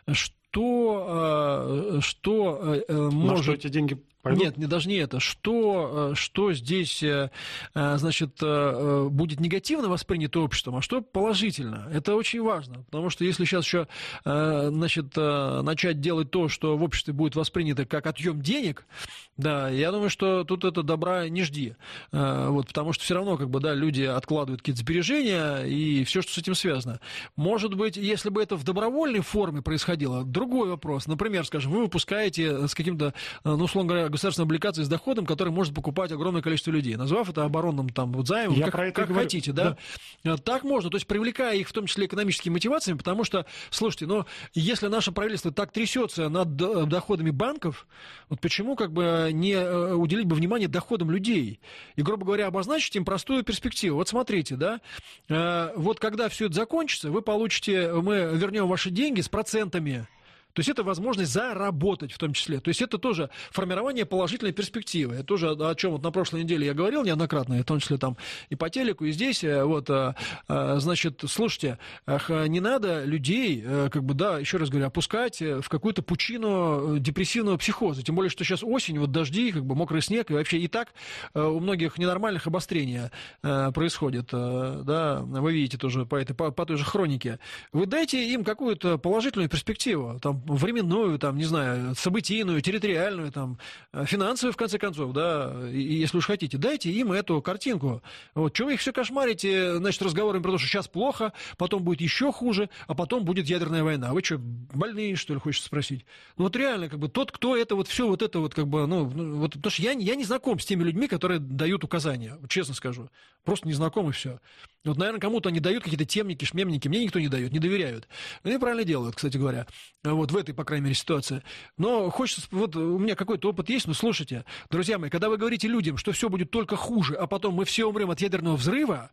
что, что может... На что эти деньги пойдут? Нет, не, даже не это. Что, что здесь, значит, будет негативно воспринято обществом, а что положительно. Это очень важно, потому что если сейчас еще, значит, начать делать то, что в обществе будет воспринято как отъем денег, да, я думаю, что тут это добра не жди. Вот, потому что все равно, как бы, да, люди откладывают какие-то сбережения и все, что с этим связано. Может быть, если бы это в добровольной форме происходило, другой вопрос. Например, скажем, вы выпускаете с каким-то, ну, условно говоря, государственной облигацией с доходом, который может покупать огромное количество людей, назвав это оборонным там, вот, займом, Я как, как хотите. Да? Да. Так можно, то есть привлекая их в том числе экономическими мотивациями, потому что, слушайте, но если наше правительство так трясется над доходами банков, вот почему как бы не уделить бы внимание доходам людей и, грубо говоря, обозначить им простую перспективу. Вот смотрите, да, вот когда все это закончится, вы получите, мы вернем ваши деньги с процентами. То есть это возможность заработать в том числе. То есть это тоже формирование положительной перспективы. Это тоже о чем вот на прошлой неделе я говорил неоднократно, в том числе там и по телеку, и здесь. Вот, значит, слушайте, не надо людей, как бы, да, еще раз говорю, опускать в какую-то пучину депрессивного психоза. Тем более, что сейчас осень, вот дожди, как бы мокрый снег, и вообще и так у многих ненормальных обострения происходит. Да, вы видите тоже по, этой, по, по той же хронике. Вы дайте им какую-то положительную перспективу. Там, временную, там, не знаю, событийную, территориальную, там, финансовую, в конце концов, да, и, если уж хотите, дайте им эту картинку. Вот, чего вы их все кошмарите, значит, разговорами про то, что сейчас плохо, потом будет еще хуже, а потом будет ядерная война. Вы что, больные, что ли, хочется спросить? Ну, вот реально, как бы, тот, кто это вот все, вот это вот, как бы, ну, вот, потому что я, я не знаком с теми людьми, которые дают указания, вот, честно скажу. Просто не знаком, и все. Вот, наверное, кому-то они дают какие-то темники, шмемники, мне никто не дает, не доверяют. Они правильно делают, кстати говоря, вот в этой, по крайней мере, ситуации. Но хочется, вот у меня какой-то опыт есть, но слушайте, друзья мои, когда вы говорите людям, что все будет только хуже, а потом мы все умрем от ядерного взрыва,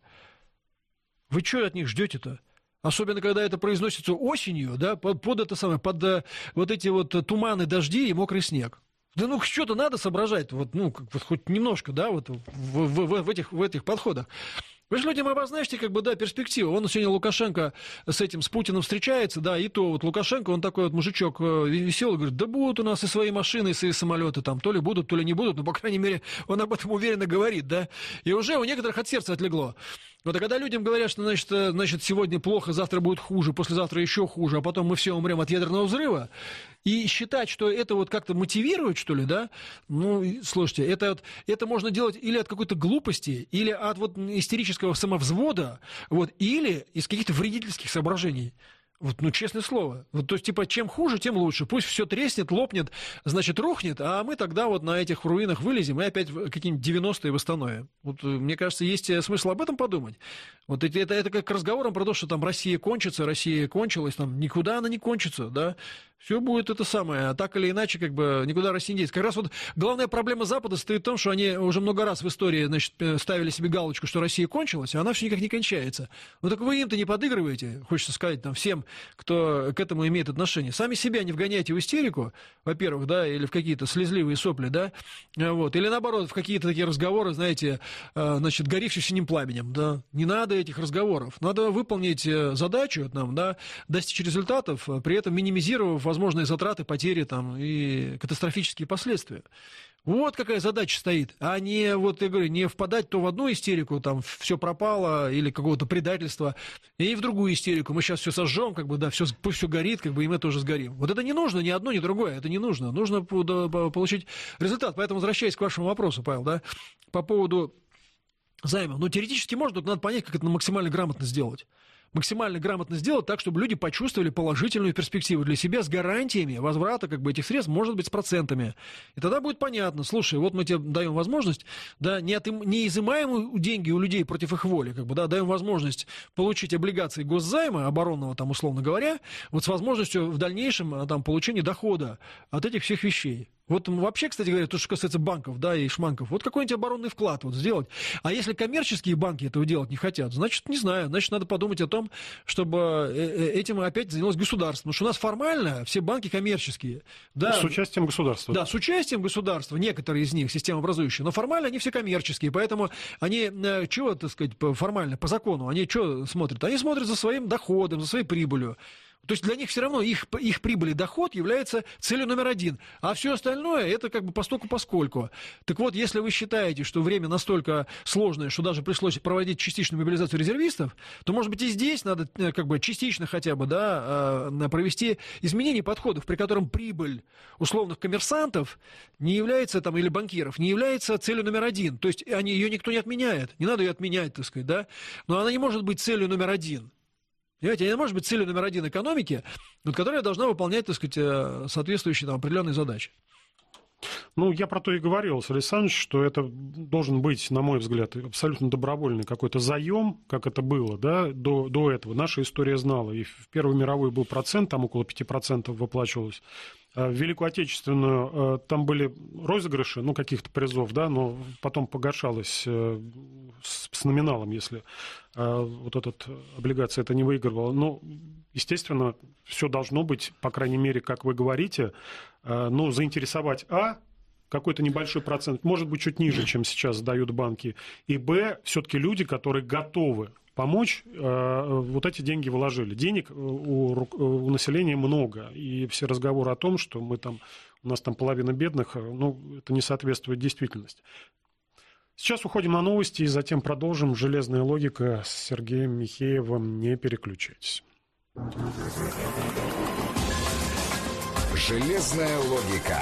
вы что от них ждете-то? Особенно, когда это произносится осенью, да, под, под это самое, под uh, вот эти вот туманы, дожди и мокрый снег. Да ну что-то надо соображать, вот, ну, как, вот, хоть немножко, да, вот в, в, в, в, этих, в этих подходах. Вы же людям обозначьте, как бы, да, перспективу. Вон сегодня Лукашенко с этим, с Путиным встречается, да, и то вот Лукашенко, он такой вот мужичок веселый, говорит, да будут у нас и свои машины, и свои самолеты там, то ли будут, то ли не будут, но, по крайней мере, он об этом уверенно говорит, да, и уже у некоторых от сердца отлегло. Вот, а когда людям говорят, что, значит, значит, сегодня плохо, завтра будет хуже, послезавтра еще хуже, а потом мы все умрем от ядерного взрыва, и считать, что это вот как-то мотивирует, что ли, да, ну, слушайте, это, вот, это можно делать или от какой-то глупости, или от вот истерического самовзвода, вот, или из каких-то вредительских соображений. Вот, ну, честное слово. Вот, то есть, типа, чем хуже, тем лучше. Пусть все треснет, лопнет, значит, рухнет, а мы тогда вот на этих руинах вылезем и опять какие-нибудь девяностые восстановим. Вот, мне кажется, есть смысл об этом подумать. Вот это, это, это как разговором про то, что там Россия кончится, Россия кончилась, там никуда она не кончится, да. Все будет это самое, а так или иначе, как бы, никуда Россия не денется. Как раз вот главная проблема Запада состоит в том, что они уже много раз в истории, значит, ставили себе галочку, что Россия кончилась, а она все никак не кончается. Ну так вы им-то не подыгрываете, хочется сказать, там, всем, кто к этому имеет отношение. Сами себя не вгоняйте в истерику, во-первых, да, или в какие-то слезливые сопли, да, вот, или наоборот, в какие-то такие разговоры, знаете, значит, горившие синим пламенем, да. Не надо этих разговоров. Надо выполнить задачу, нам, да, достичь результатов, при этом минимизировав возможные затраты, потери там, и катастрофические последствия. Вот какая задача стоит, а не, вот я говорю, не впадать то в одну истерику, там все пропало, или какого-то предательства, и в другую истерику. Мы сейчас все сожжем, как бы, да, все, пусть все горит, как бы, и мы тоже сгорим. Вот это не нужно, ни одно, ни другое, это не нужно. Нужно получить результат. Поэтому, возвращаясь к вашему вопросу, Павел, да, по поводу займов. Ну, теоретически можно, только надо понять, как это максимально грамотно сделать. Максимально грамотно сделать так, чтобы люди почувствовали положительную перспективу для себя с гарантиями возврата, как бы, этих средств, может быть, с процентами. И тогда будет понятно, слушай, вот мы тебе даем возможность, да, не, отым, не изымаем деньги у людей против их воли, как бы, да, даем возможность получить облигации госзайма, оборонного, там, условно говоря, вот с возможностью в дальнейшем там, получения дохода от этих всех вещей. Вот вообще, кстати говоря, то, что касается банков, да, и шманков, вот какой-нибудь оборонный вклад вот сделать. А если коммерческие банки этого делать не хотят, значит, не знаю, значит, надо подумать о том, чтобы этим опять занялось государство. Потому что у нас формально все банки коммерческие. Да, с участием государства. Да, с участием государства, некоторые из них системообразующие, но формально они все коммерческие, поэтому они, чего, так сказать, формально, по закону, они что смотрят? Они смотрят за своим доходом, за своей прибылью. То есть для них все равно их, их прибыль и доход является целью номер один, а все остальное это как бы постольку-поскольку. Так вот, если вы считаете, что время настолько сложное, что даже пришлось проводить частичную мобилизацию резервистов, то, может быть, и здесь надо как бы частично хотя бы, да, провести изменение подходов, при котором прибыль условных коммерсантов не является, там, или банкиров, не является целью номер один. То есть они, ее никто не отменяет, не надо ее отменять, так сказать, да, но она не может быть целью номер один. Понимаете, она может быть целью номер один экономики, которая должна выполнять, так сказать, соответствующие там, определенные задачи. Ну, я про то и говорил, Александр Александрович, что это должен быть, на мой взгляд, абсолютно добровольный какой-то заем, как это было, да, до, до этого. Наша история знала, и в Первую мировую был процент, там около пяти процентов выплачивалось. В Великую Отечественную там были розыгрыши, ну, каких-то призов, да, но потом погашалось с, с номиналом, если вот эта облигация это не выигрывала. Но, естественно, все должно быть, по крайней мере, как вы говорите, ну, заинтересовать, а, какой-то небольшой процент, может быть, чуть ниже, чем сейчас дают банки, и, б, все-таки люди, которые готовы помочь, вот эти деньги вложили. Денег у, у населения много, и все разговоры о том, что мы там, у нас там половина бедных, ну, это не соответствует действительности. Сейчас уходим на новости и затем продолжим. «Железная логика» с Сергеем Михеевым. Не переключайтесь. Железная логика.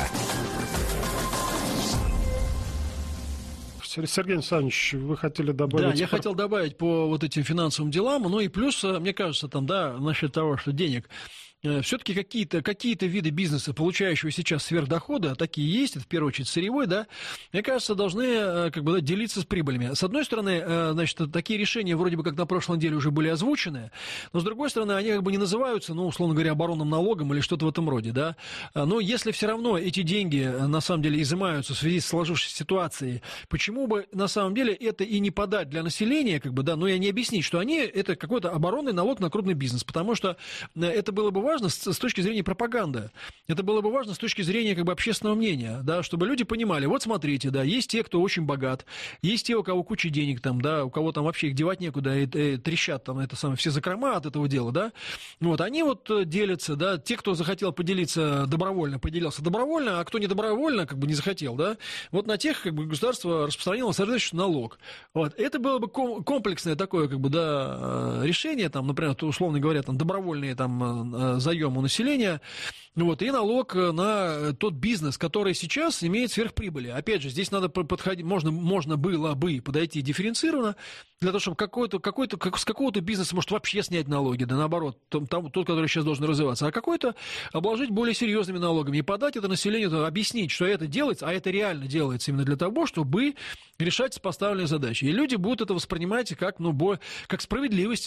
Сергей Александрович, вы хотели добавить... Да, я хотел добавить по вот этим финансовым делам, ну и плюс, мне кажется, там, да, насчет того, что денег... Все-таки какие-то, какие-то виды бизнеса, получающего сейчас сверхдоходы, а такие есть, это в первую очередь сырьевой, да, мне кажется, должны как бы, да, делиться с прибылями. С одной стороны, значит, такие решения вроде бы как на прошлой неделе уже были озвучены, но с другой стороны, они как бы не называются, ну, условно говоря, оборонным налогом или что-то в этом роде, да. Но если все равно эти деньги на самом деле изымаются в связи с сложившейся ситуацией, почему бы на самом деле это и не подать для населения, как бы, да, но и не объяснить, что они, это какой-то оборонный налог на крупный бизнес, потому что это было бы важно важно с, с точки зрения пропаганды. Это было бы важно с точки зрения как бы общественного мнения, да, чтобы люди понимали, вот смотрите, да, есть те, кто очень богат, есть те, у кого куча денег там, да, у кого там вообще их девать некуда, и, и трещат там это самое, все закрома от этого дела, да, вот, они вот делятся, да, те, кто захотел поделиться добровольно, поделился добровольно, а кто не добровольно, как бы не захотел, да, вот на тех, как бы, государство распространило соответствующий налог. Вот, это было бы комплексное такое, как бы, да, решение, там, например, условно говоря, там, добровольные, там, заем у населения, вот, и налог на тот бизнес, который сейчас имеет сверхприбыли. Опять же, здесь надо подходить, можно, можно было бы подойти дифференцированно, для того, чтобы какой-то, какой-то, как, с какого-то бизнеса может вообще снять налоги, да наоборот, там, там, тот, который сейчас должен развиваться, а какой-то обложить более серьезными налогами и подать это населению, объяснить, что это делается, а это реально делается именно для того, чтобы решать поставленные задачи. И люди будут это воспринимать как, ну, бо, как справедливость,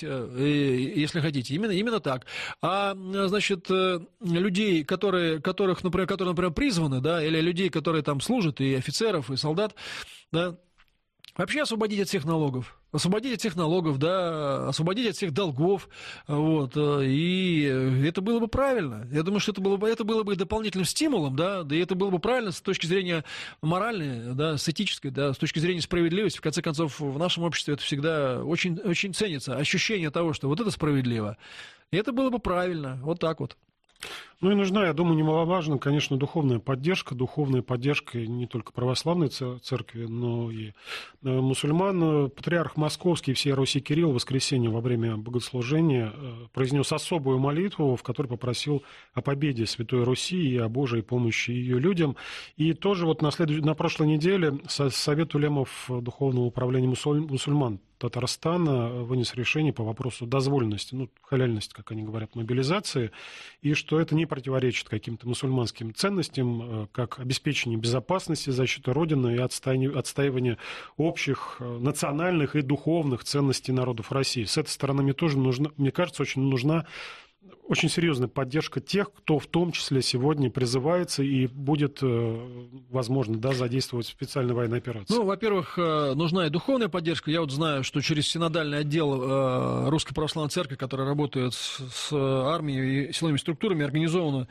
если хотите, именно, именно так. А, значит, людей, которые, которых, например, которые, например, призваны, да, или людей, которые там служат, и офицеров, и солдат, да, вообще освободить от всех налогов. Освободить от всех налогов, да, освободить от всех долгов, вот, и это было бы правильно. Я думаю, что это было бы, это было бы дополнительным стимулом, да, да и это было бы правильно с точки зрения моральной, да, с этической, да, с точки зрения справедливости. В конце концов, в нашем обществе это всегда очень, очень ценится, ощущение того, что вот это справедливо. И это было бы правильно, вот так вот. Ну и нужна, я думаю, немаловажна, конечно, духовная поддержка, духовная поддержка не только православной церкви, но и мусульман. Патриарх Московский всей Руси Кирилл в воскресенье во время богослужения произнес особую молитву, в которой попросил о победе Святой Руси и о Божьей помощи ее людям. И тоже вот на, следующ... на прошлой неделе Совет улемов Духовного управления мусульман Татарстана вынес решение по вопросу дозволенности, ну, халяльности, как они говорят, мобилизации, и что это не противоречит каким-то мусульманским ценностям, как обеспечение безопасности, защиты Родины и отстаивание общих национальных и духовных ценностей народов России. С этой стороны мне тоже нужна, мне кажется, очень нужна очень серьезная поддержка тех, кто в том числе сегодня призывается и будет, возможно, да, задействовать в специальной военной операции. Ну, во-первых, нужна и духовная поддержка. Я вот знаю, что через синодальный отдел Русской Православной Церкви, который работает с, с армией и силовыми структурами, организованы,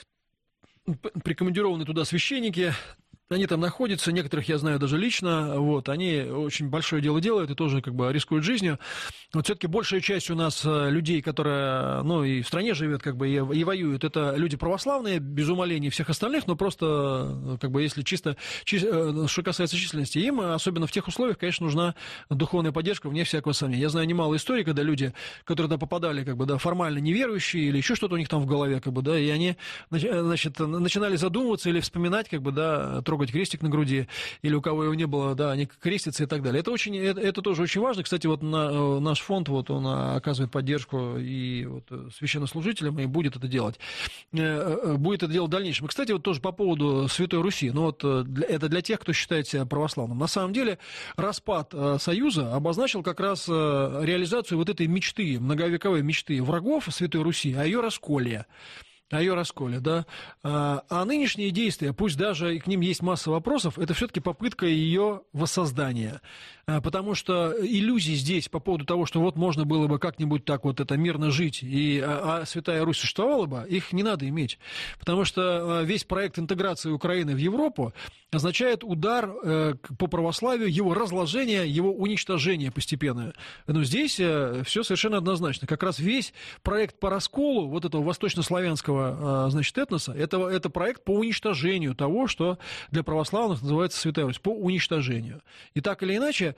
прикомандированы туда священники. Они там находятся, некоторых я знаю даже лично, вот, они очень большое дело делают и тоже как бы рискуют жизнью. Вот все-таки большая часть у нас людей, которые, ну, и в стране живет, как бы, и, и воюют, это люди православные, без умаления всех остальных, но просто, как бы, если чисто, чисто, что касается численности, им, особенно в тех условиях, конечно, нужна духовная поддержка, вне всякого сомнения. Я знаю немало историй, когда люди, которые туда попадали, как бы, да, формально неверующие или еще что-то у них там в голове, как бы, да, и они, значит, начинали задумываться или вспоминать, как бы, да, трогать крестик на груди, или у кого его не было, да, они крестятся и так далее. Это, очень, это, это тоже очень важно. Кстати, вот на, наш фонд, вот он оказывает поддержку и вот священнослужителям, и будет это делать. Будет это делать в дальнейшем. И, кстати, вот тоже по поводу Святой Руси. Ну, вот это для тех, кто считает себя православным. На самом деле, распад Союза обозначил как раз реализацию вот этой мечты, многовековой мечты врагов Святой Руси, о ее расколе. О ее расколе, да. А нынешние действия, пусть даже и к ним есть масса вопросов, это все-таки попытка ее воссоздания. Потому что иллюзий здесь по поводу того, что вот можно было бы как-нибудь так вот это мирно жить, и, а, а Святая Русь существовала бы, их не надо иметь. Потому что весь проект интеграции Украины в Европу означает удар э, по православию, его разложение, его уничтожение постепенное. Но здесь э, все совершенно однозначно. Как раз весь проект по расколу вот этого восточнославянского нашего, значит, этноса, это, это проект по уничтожению того, что для православных называется Святая Русь, по уничтожению. И так или иначе,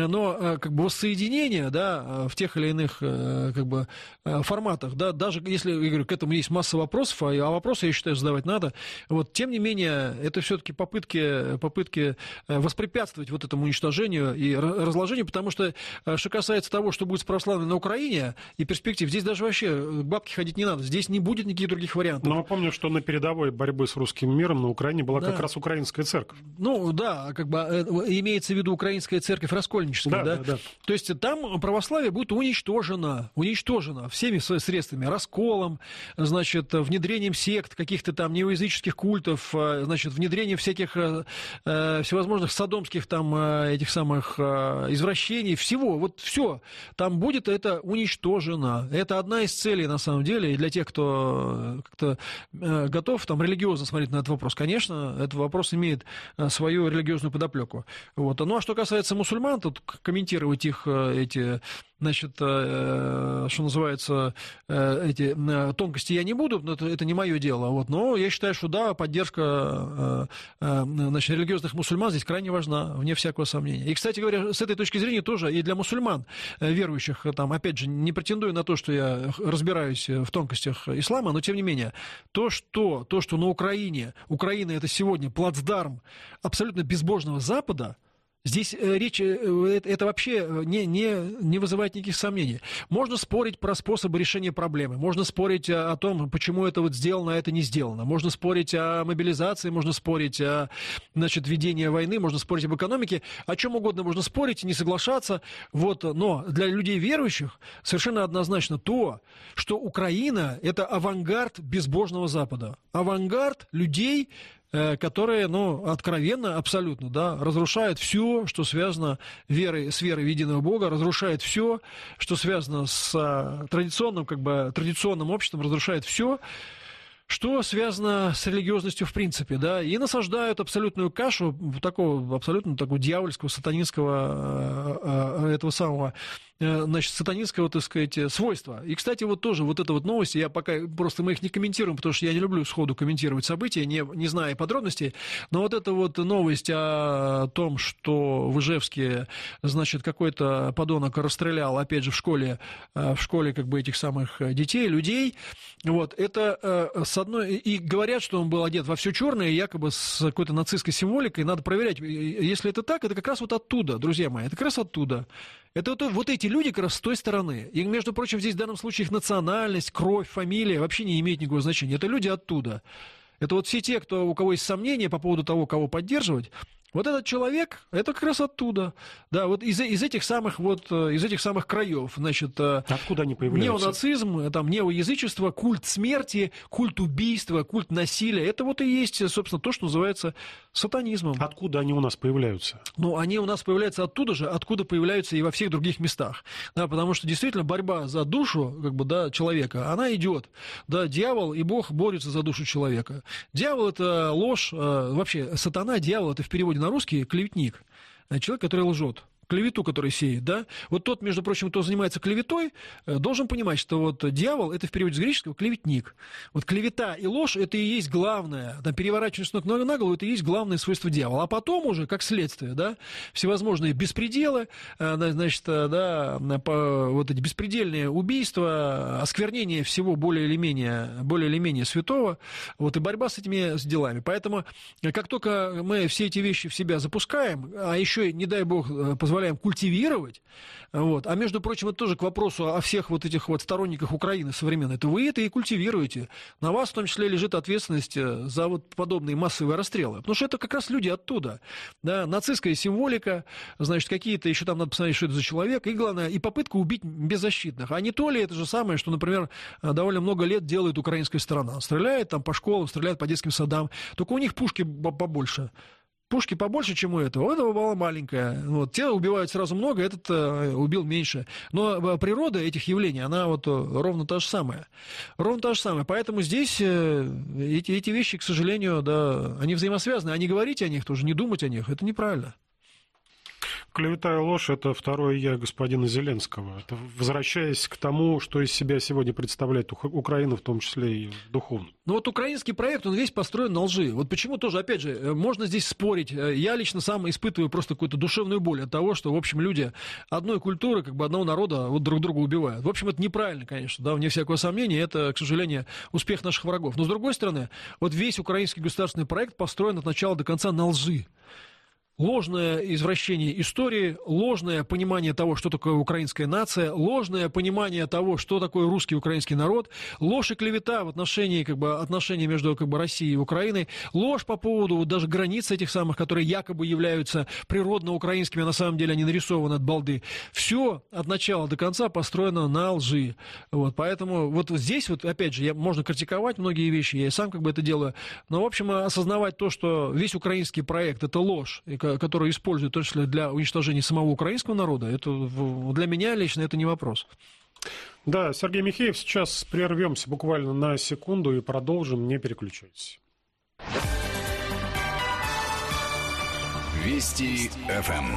но как бы воссоединение, да, в тех или иных как бы форматах, да, даже если, я говорю, к этому есть масса вопросов, а вопросы, я считаю, задавать надо, вот, тем не менее, это все-таки попытки, попытки воспрепятствовать вот этому уничтожению и разложению, потому что, что касается того, что будет с православной на Украине и перспектив, здесь даже вообще к бабке ходить не надо, здесь не будет никаких других вариантов. Но напомню, что на передовой борьбы с русским миром на Украине была да. как раз украинская церковь. Ну, да, как бы имеется в виду украинская церковь Раскольникова. Да, да? Да, да. То есть там православие будет уничтожено, уничтожено всеми средствами, расколом, значит, внедрением сект, каких-то там неоязыческих культов, значит, внедрением всяких э, всевозможных содомских там этих самых э, извращений, всего, вот все. Там будет это уничтожено. Это одна из целей, на самом деле, и для тех, кто как-то э, готов там религиозно смотреть на этот вопрос. Конечно, этот вопрос имеет свою религиозную подоплеку. Вот. Ну, а что касается мусульман, то комментировать их эти, значит, что называется, эти тонкости я не буду, это, это не мое дело. Вот. Но я считаю, что да, поддержка, значит, религиозных мусульман здесь крайне важна, вне всякого сомнения. И, кстати говоря, с этой точки зрения тоже и для мусульман, верующих, там, опять же, не претендую на то, что я разбираюсь в тонкостях ислама, но тем не менее, то, что, то, что на Украине, Украина это сегодня плацдарм абсолютно безбожного Запада, здесь речь, это вообще не, не, не вызывает никаких сомнений. Можно спорить про способы решения проблемы, можно спорить о том, почему это вот сделано, а это не сделано. Можно спорить о мобилизации, можно спорить о, значит, ведении войны, можно спорить об экономике, о чем угодно можно спорить и не соглашаться. Вот. Но для людей верующих совершенно однозначно то, что Украина – это авангард безбожного Запада. Авангард людей, которые, ну, откровенно, абсолютно, да, разрушают все, что связано верой, с верой в единого Бога, разрушает все, что связано с традиционным, как бы, традиционным обществом, разрушает все, что связано с религиозностью в принципе, да, и насаждают абсолютную кашу такого, абсолютно такого дьявольского, сатанинского, этого самого, значит, сатанинского, так сказать, свойства. И, кстати, вот тоже вот эта вот новость, я пока просто мы их не комментируем, потому что я не люблю сходу комментировать события, не, не зная подробностей, но вот эта вот новость о том, что в Ижевске, значит, какой-то подонок расстрелял, опять же, в школе, в школе, как бы, этих самых детей, людей, вот, это с одной, и говорят, что он был одет во все черное, якобы с какой-то нацистской символикой, надо проверять, если это так, это как раз вот оттуда, друзья мои, это как раз оттуда. Это вот, вот эти люди как раз с той стороны. И, между прочим, здесь в данном случае их национальность, кровь, фамилия вообще не имеет никакого значения. Это люди оттуда. Это вот все те, кто, у кого есть сомнения по поводу того, кого поддерживать. Вот этот человек, это как раз оттуда. Да, вот из, из этих самых вот, из этих самых краев, значит, откуда они появляются? Неонацизм, там, неоязычество, культ смерти, культ убийства, культ насилия. Это вот и есть, собственно, то, что называется сатанизмом. Откуда они у нас появляются? Ну, они у нас появляются оттуда же, откуда появляются и во всех других местах. Да, потому что действительно борьба за душу, как бы, да, человека, она идет. Да, дьявол и Бог борются за душу человека. Дьявол — это ложь, вообще сатана, дьявол — это в переводе на русский клеветник, человек, который лжет. Клевету, который сеет, да, вот тот, между прочим, кто занимается клеветой, должен понимать, что вот дьявол — это в переводе с греческого клеветник. Вот клевета и ложь — это и есть главное, там, переворачивание с ног на голову — это и есть главное свойство дьявола. А потом уже, как следствие, да, всевозможные беспределы, значит, да, вот эти беспредельные убийства, осквернение всего более или менее, более или менее святого, вот, и борьба с этими с делами. Поэтому, как только мы все эти вещи в себя запускаем, а еще, не дай бог, позволяем позволяем культивировать, вот. А между прочим, это тоже к вопросу о всех вот этих вот сторонниках Украины современной, это вы это и культивируете. На вас в том числе лежит ответственность за вот подобные массовые расстрелы, потому что это как раз люди оттуда, да, нацистская символика, значит, какие-то еще там надо посмотреть, что это за человек, и главное, и попытка убить беззащитных, а не то ли это же самое, что, например, довольно много лет делает украинская сторона, стреляет там по школам, стреляет по детским садам, только у них пушки побольше. Пушки побольше, чем у этого. У этого была маленькая. Вот. Те убивают сразу много, этот э, убил меньше. Но природа этих явлений, она вот ровно та же самая. Ровно та же самая. Поэтому здесь э, эти, эти вещи, к сожалению, да, они взаимосвязаны. А не говорить о них тоже, не думать о них, это неправильно. Клевета и ложь – это второе «я» господина Зеленского. Это возвращаясь к тому, что из себя сегодня представляет Украина, в том числе и духовно. Ну вот украинский проект, он весь построен на лжи. Вот почему тоже, опять же, можно здесь спорить. Я лично сам испытываю просто какую-то душевную боль от того, что, в общем, люди одной культуры, как бы одного народа вот друг друга убивают. В общем, это неправильно, конечно, да, вне всякого сомнения. Это, к сожалению, успех наших врагов. Но, с другой стороны, вот весь украинский государственный проект построен от начала до конца на лжи. Ложное извращение истории, ложное понимание того, что такое украинская нация, ложное понимание того, что такое русский украинский народ, ложь и клевета в отношении, как бы, отношений между как бы, Россией и Украиной, ложь по поводу вот, даже границ этих самых, которые якобы являются природно украинскими, а на самом деле они нарисованы от балды. Все от начала до конца построено на лжи. Вот, поэтому вот здесь, вот, опять же, я, можно критиковать многие вещи, я и сам как бы это делаю, но, в общем, осознавать то, что весь украинский проект – это ложь, которые используют, в том числе для уничтожения самого украинского народа, это для меня лично это не вопрос. Да, Сергей Михеев, сейчас прервемся буквально на секунду и продолжим, не переключайтесь. Вести эф эм.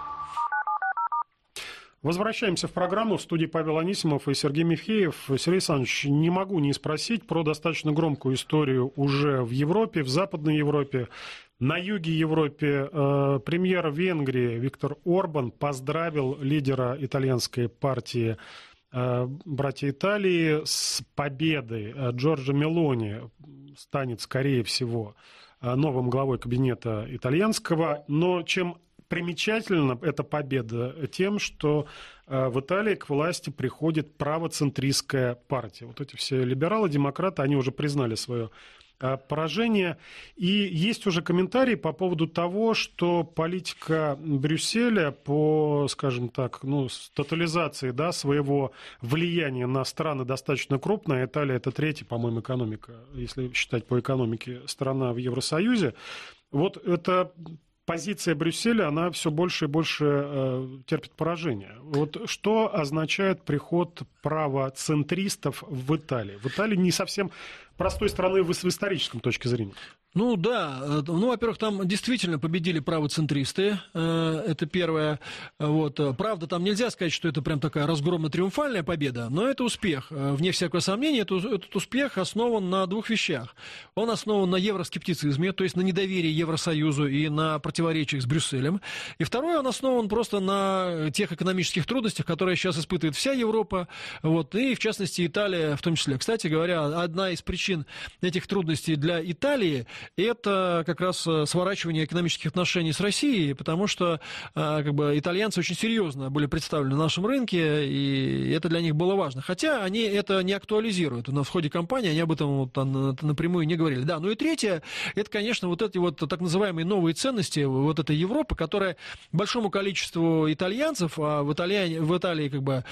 Возвращаемся в программу. В студии Павел Анисимов и Сергей Михеев. Сергей Александрович, не могу не спросить про достаточно громкую историю уже в Европе, в Западной Европе. На юге Европы э, премьер Венгрии Виктор Орбан поздравил лидера итальянской партии э, «Братья Италии» с победой. Джорджо Мелони станет, скорее всего, новым главой кабинета итальянского. Но чем примечательна эта победа? Тем, что э, в Италии к власти приходит правоцентристская партия. Вот эти все либералы, демократы, они уже признали свое поражение. И есть уже комментарии по поводу того, что политика Брюсселя по, скажем так, ну, тотализации, да, своего влияния на страны достаточно крупная. Италия – это третья, по-моему, экономика, если считать по экономике, страна в Евросоюзе. Вот это... Позиция Брюсселя, она все больше и больше э, терпит поражение. Вот что означает приход правоцентристов в Италии? В Италии не совсем простой страны в, в историческом точке зрения. Ну да, ну, во-первых, там действительно победили правоцентристы, это первое. Вот. Правда, там нельзя сказать, что это прям такая разгромно-триумфальная победа, но это успех. Вне всякого сомнения, этот успех основан на двух вещах. Он основан на евроскептицизме, то есть на недоверии Евросоюзу и на противоречиях с Брюсселем. И второе, он основан просто на тех экономических трудностях, которые сейчас испытывает вся Европа, вот, и в частности Италия в том числе. Кстати говоря, одна из причин этих трудностей для Италии – это как раз сворачивание экономических отношений с Россией, потому что как бы, итальянцы очень серьезно были представлены на нашем рынке, и это для них было важно. Хотя они это не актуализируют. Но в ходе кампании они об этом вот, напрямую не говорили. Да, ну и третье, это, конечно, вот эти вот так называемые новые ценности вот этой Европы, которая большому количеству итальянцев, а в Италии, в Италии как бы,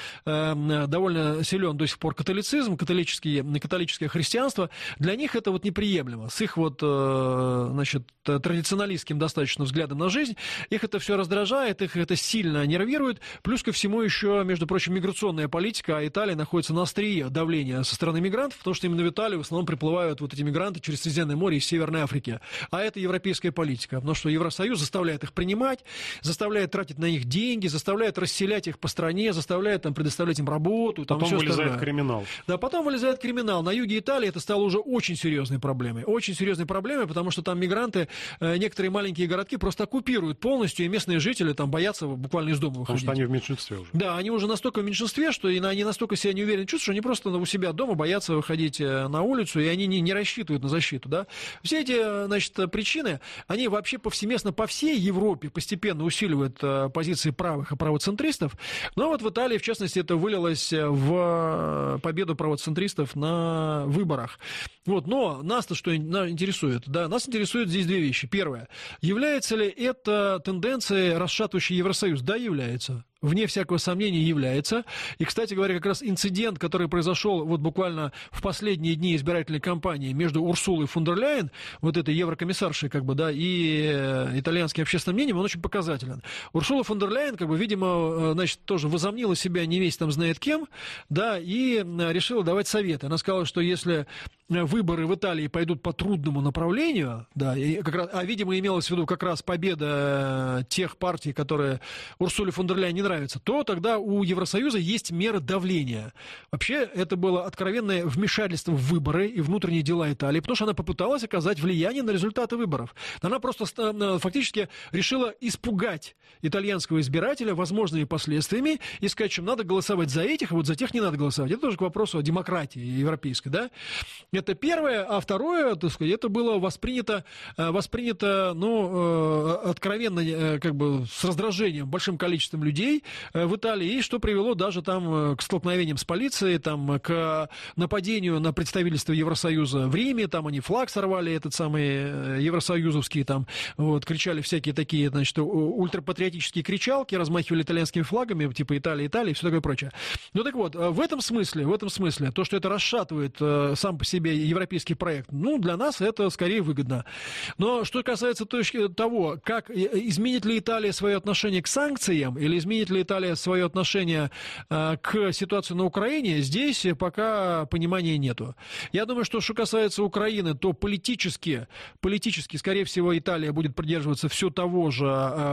довольно силен до сих пор католицизм, католические, католическое христианство, для них это вот неприемлемо. С их вот значит, традиционалистским достаточно взглядом на жизнь, их это все раздражает, их это сильно нервирует, плюс ко всему еще, между прочим, миграционная политика, а Италия находится на острие давления со стороны мигрантов, потому что именно в Италию в основном приплывают вот эти мигранты через Средиземное море из Северной Африки, а это европейская политика, потому что Евросоюз заставляет их принимать, заставляет тратить на них деньги, заставляет расселять их по стране, заставляет там, предоставлять им работу. Там потом все вылезает остальное. Криминал. Да, потом вылезает криминал. На юге Италии это стало уже очень серьезной проблемой, очень серьезной проблемой, потому что там мигранты, некоторые маленькие городки просто оккупируют полностью, и местные жители там боятся буквально из дома выходить. Потому что они в меньшинстве уже. Да, они уже настолько в меньшинстве, что они настолько себя неуверенно чувствуют, что они просто у себя дома боятся выходить на улицу, и они не, не рассчитывают на защиту. Да? Все эти, значит, причины, они вообще повсеместно по всей Европе постепенно усиливают позиции правых и правоцентристов, но вот в Италии, в частности, это вылилось в победу правоцентристов на выборах. Вот, но нас-то что интересует? Да, нас интересуют здесь две вещи. Первое. Является ли это тенденцией, расшатывающей Евросоюз? Да, является. вне всякого сомнения, является. И, кстати говоря, как раз инцидент, который произошел вот буквально в последние дни избирательной кампании между Урсулой фон дер Ляйен, вот этой еврокомиссаршей, как бы, да, и итальянским общественным мнением, он очень показателен. Урсула фон дер Ляйен, как бы, видимо, значит, тоже возомнила себя не весь там знает кем, да, и решила давать советы. Она сказала, что если выборы в Италии пойдут по трудному направлению, да, и как раз, а, видимо, имелось в виду как раз победа тех партий, которые Урсуле фон дер Ляйен не нравятся, то тогда у Евросоюза есть меры давления. Вообще, это было откровенное вмешательство в выборы и внутренние дела Италии, потому что она попыталась оказать влияние на результаты выборов. Она просто фактически решила испугать итальянского избирателя возможными последствиями и сказать, что надо голосовать за этих, а вот за тех не надо голосовать. Это тоже к вопросу о демократии европейской, да? Это первое, а второе, так сказать, это было воспринято, воспринято, ну, откровенно, как бы, с раздражением большим количеством людей в Италии, и что привело даже там к столкновениям с полицией, там, к нападению на представительство Евросоюза в Риме, там они флаг сорвали, этот самый евросоюзовский, там, вот, кричали всякие такие, значит, ультрапатриотические кричалки, размахивали итальянскими флагами, типа Италия, Италия и все такое прочее. Ну, так вот, в этом смысле, в этом смысле, то, что это расшатывает сам по себе европейский проект, ну, для нас это скорее выгодно. Но что касается того, как изменит ли Италия свое отношение к санкциям или изменит ли Италия свое отношение к ситуации на Украине, здесь пока понимания нету. Я думаю, что что касается Украины, то политически, политически, скорее всего, Италия будет придерживаться все того же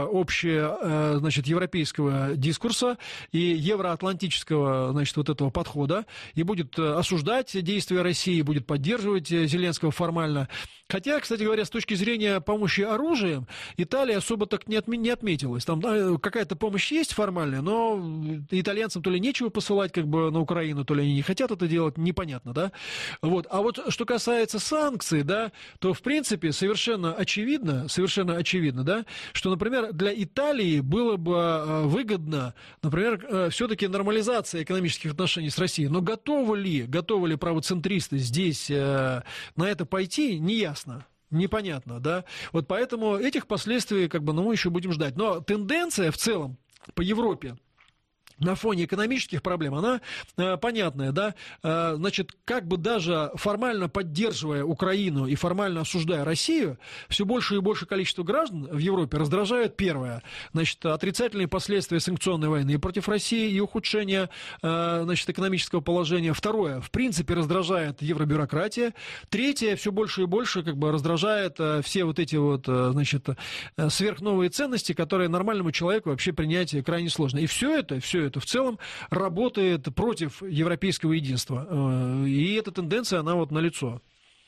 общего, значит, европейского дискурса и евроатлантического, значит, вот этого подхода, и будет осуждать действия России, будет поддерживать Зеленского формально. Хотя, кстати говоря, с точки зрения помощи оружием, Италия особо так не, отме- не отметилась. Там, да, какая-то помощь есть формальная, но итальянцам то ли нечего посылать как бы на Украину, то ли они не хотят это делать, непонятно, да. Вот. А вот что касается санкций, да, то в принципе совершенно очевидно, совершенно очевидно, да, что, например, для Италии было бы выгодно, например, все-таки нормализация экономических отношений с Россией. Но готовы ли, готовы ли правоцентристы здесь на это пойти, не ясно. Непонятно, да. Вот поэтому этих последствий, как бы, ну, мы еще будем ждать. Но тенденция в целом по Европе на фоне экономических проблем, она э, понятная, да, э, значит, как бы даже формально поддерживая Украину и формально осуждая Россию, все больше и больше количество граждан в Европе раздражает, первое, значит, отрицательные последствия санкционной войны и против России и ухудшение, э, значит, экономического положения, второе, в принципе, раздражает евробюрократия, третье, все больше и больше, как бы, раздражает э, все вот эти вот, э, значит, э, сверхновые ценности, которые нормальному человеку вообще принять крайне сложно. И все это, все это в целом работает против европейского единства. И эта тенденция, она вот налицо.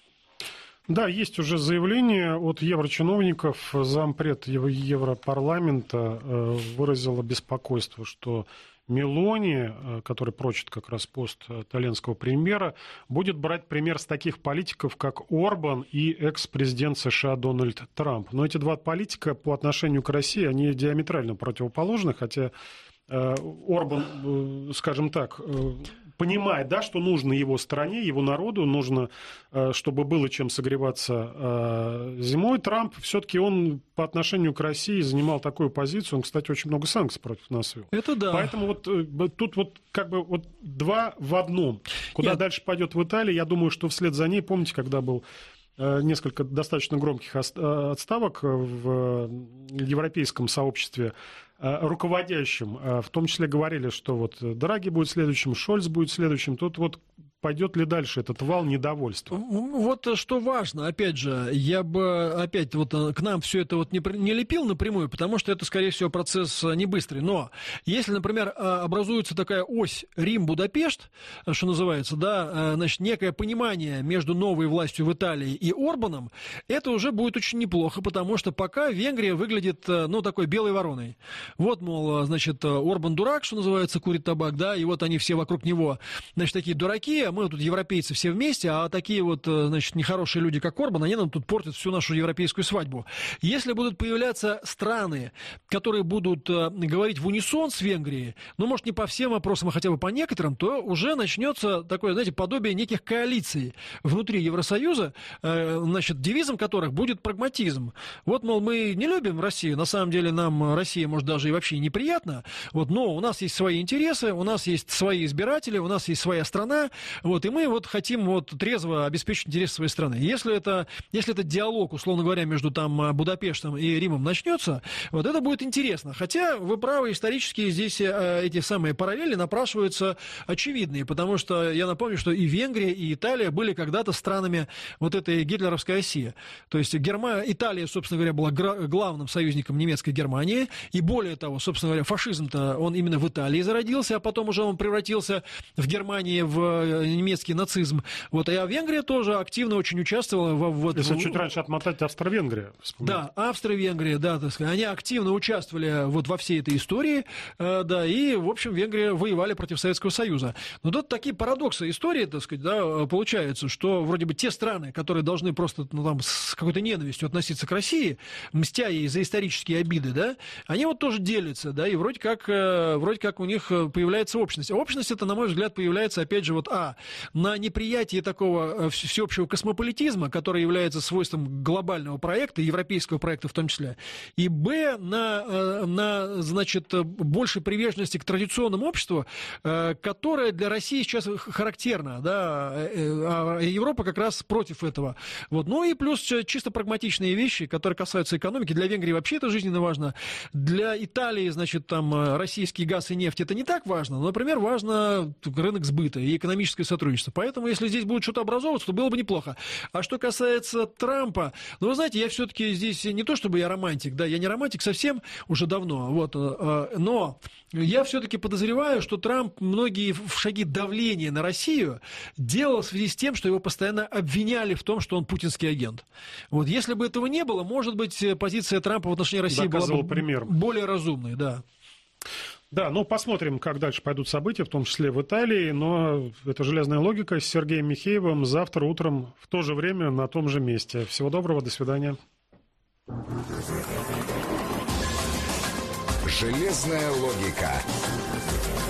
Да, есть уже заявление от еврочиновников. Зампред Европарламента выразил беспокойство, что Мелони, который прочит как раз пост итальянского премьера, будет брать пример с таких политиков, как Орбан и экс-президент США Дональд Трамп. Но эти два политика по отношению к России, они диаметрально противоположны, хотя Орбан, скажем так, понимает, да, что нужно его стране, его народу, нужно, чтобы было чем согреваться зимой. Трамп все-таки он по отношению к России занимал такую позицию, он, кстати, очень много санкций против нас вел. Это да. Поэтому вот тут вот как бы вот два в одном. Куда Нет. дальше пойдет в Италии, я думаю, что вслед за ней, помните, когда был несколько достаточно громких отставок в европейском сообществе руководящим, в том числе говорили, что вот Драги будет следующим, Шольц будет следующим. Тут вот пойдет ли дальше этот вал недовольства? Вот что важно, опять же, я бы опять вот к нам все это вот не, не лепил напрямую, потому что это, скорее всего, процесс не быстрый. Но если, например, образуется такая ось Рим-Будапешт, что называется, да, значит, некое понимание между новой властью в Италии и Орбаном, это уже будет очень неплохо, потому что пока Венгрия выглядит, ну, такой белой вороной. Вот, мол, значит, Орбан дурак, что называется, курит табак, да, и вот они все вокруг него, значит, такие дураки, себе, мы тут европейцы все вместе, а такие вот, значит, нехорошие люди, как Орбан, они нам тут портят всю нашу европейскую свадьбу. Если будут появляться страны, которые будут говорить в унисон с Венгрией, ну, может, не по всем вопросам, а хотя бы по некоторым, то уже начнется такое, знаете, подобие неких коалиций внутри Евросоюза, значит, девизом которых будет прагматизм. Вот, мол, мы не любим Россию, на самом деле нам Россия, может, даже и вообще неприятна, вот, но у нас есть свои интересы, у нас есть свои избиратели, у нас есть своя страна, вот, и мы вот хотим вот трезво обеспечить интересы своей страны. Если это, если этот диалог, условно говоря, между там Будапештом и Римом начнется, вот это будет интересно. Хотя, вы правы, исторически здесь э, эти самые параллели напрашиваются очевидные, потому что я напомню, что и Венгрия, и Италия были когда-то странами вот этой гитлеровской оси. То есть Герма... Италия, собственно говоря, была гра... главным союзником немецкой Германии, и более того, собственно говоря, фашизм-то он именно в Италии зародился, а потом уже он превратился в Германии в немецкий нацизм. Вот, а Венгрия тоже активно очень участвовала в... в... Если в... чуть раньше отмотать, Австро-Венгрия. Да, Австро-Венгрия, да, так сказать, они активно участвовали вот во всей этой истории, э, да, и, в общем, Венгрия воевали против Советского Союза. Но тут такие парадоксы истории, так сказать, да, получаются, что вроде бы те страны, которые должны просто, ну, там, с какой-то ненавистью относиться к России, мстя ей за исторические обиды, да, они вот тоже делятся, да, и вроде как, э, вроде как у них появляется общность. А общность это, на мой взгляд, появляется, опять же, вот, а, на неприятии такого всеобщего космополитизма, который является свойством глобального проекта, европейского проекта в том числе, и, б, на, на, значит, большей приверженности к традиционному обществу, которое для России сейчас характерно, да, а Европа как раз против этого. Вот. Ну и плюс чисто прагматичные вещи, которые касаются экономики. Для Венгрии вообще это жизненно важно. Для Италии, значит, там российский газ и нефть это не так важно, но, например, важно рынок сбыта и экономическое сотрудничество. Поэтому, если здесь будет что-то образовываться, то было бы неплохо. А что касается Трампа, ну, вы знаете, я все-таки здесь не то, чтобы я романтик, да, я не романтик совсем уже давно, вот, но я все-таки подозреваю, что Трамп многие шаги давления на Россию делал в связи с тем, что его постоянно обвиняли в том, что он путинский агент. Вот, если бы этого не было, может быть, позиция Трампа в отношении России доказывал была бы пример. Более разумной, да. Да, ну посмотрим, как дальше пойдут события, в том числе в Италии, но это железная логика с Сергеем Михеевым завтра утром в то же время на том же месте. Всего доброго, до свидания. Железная логика.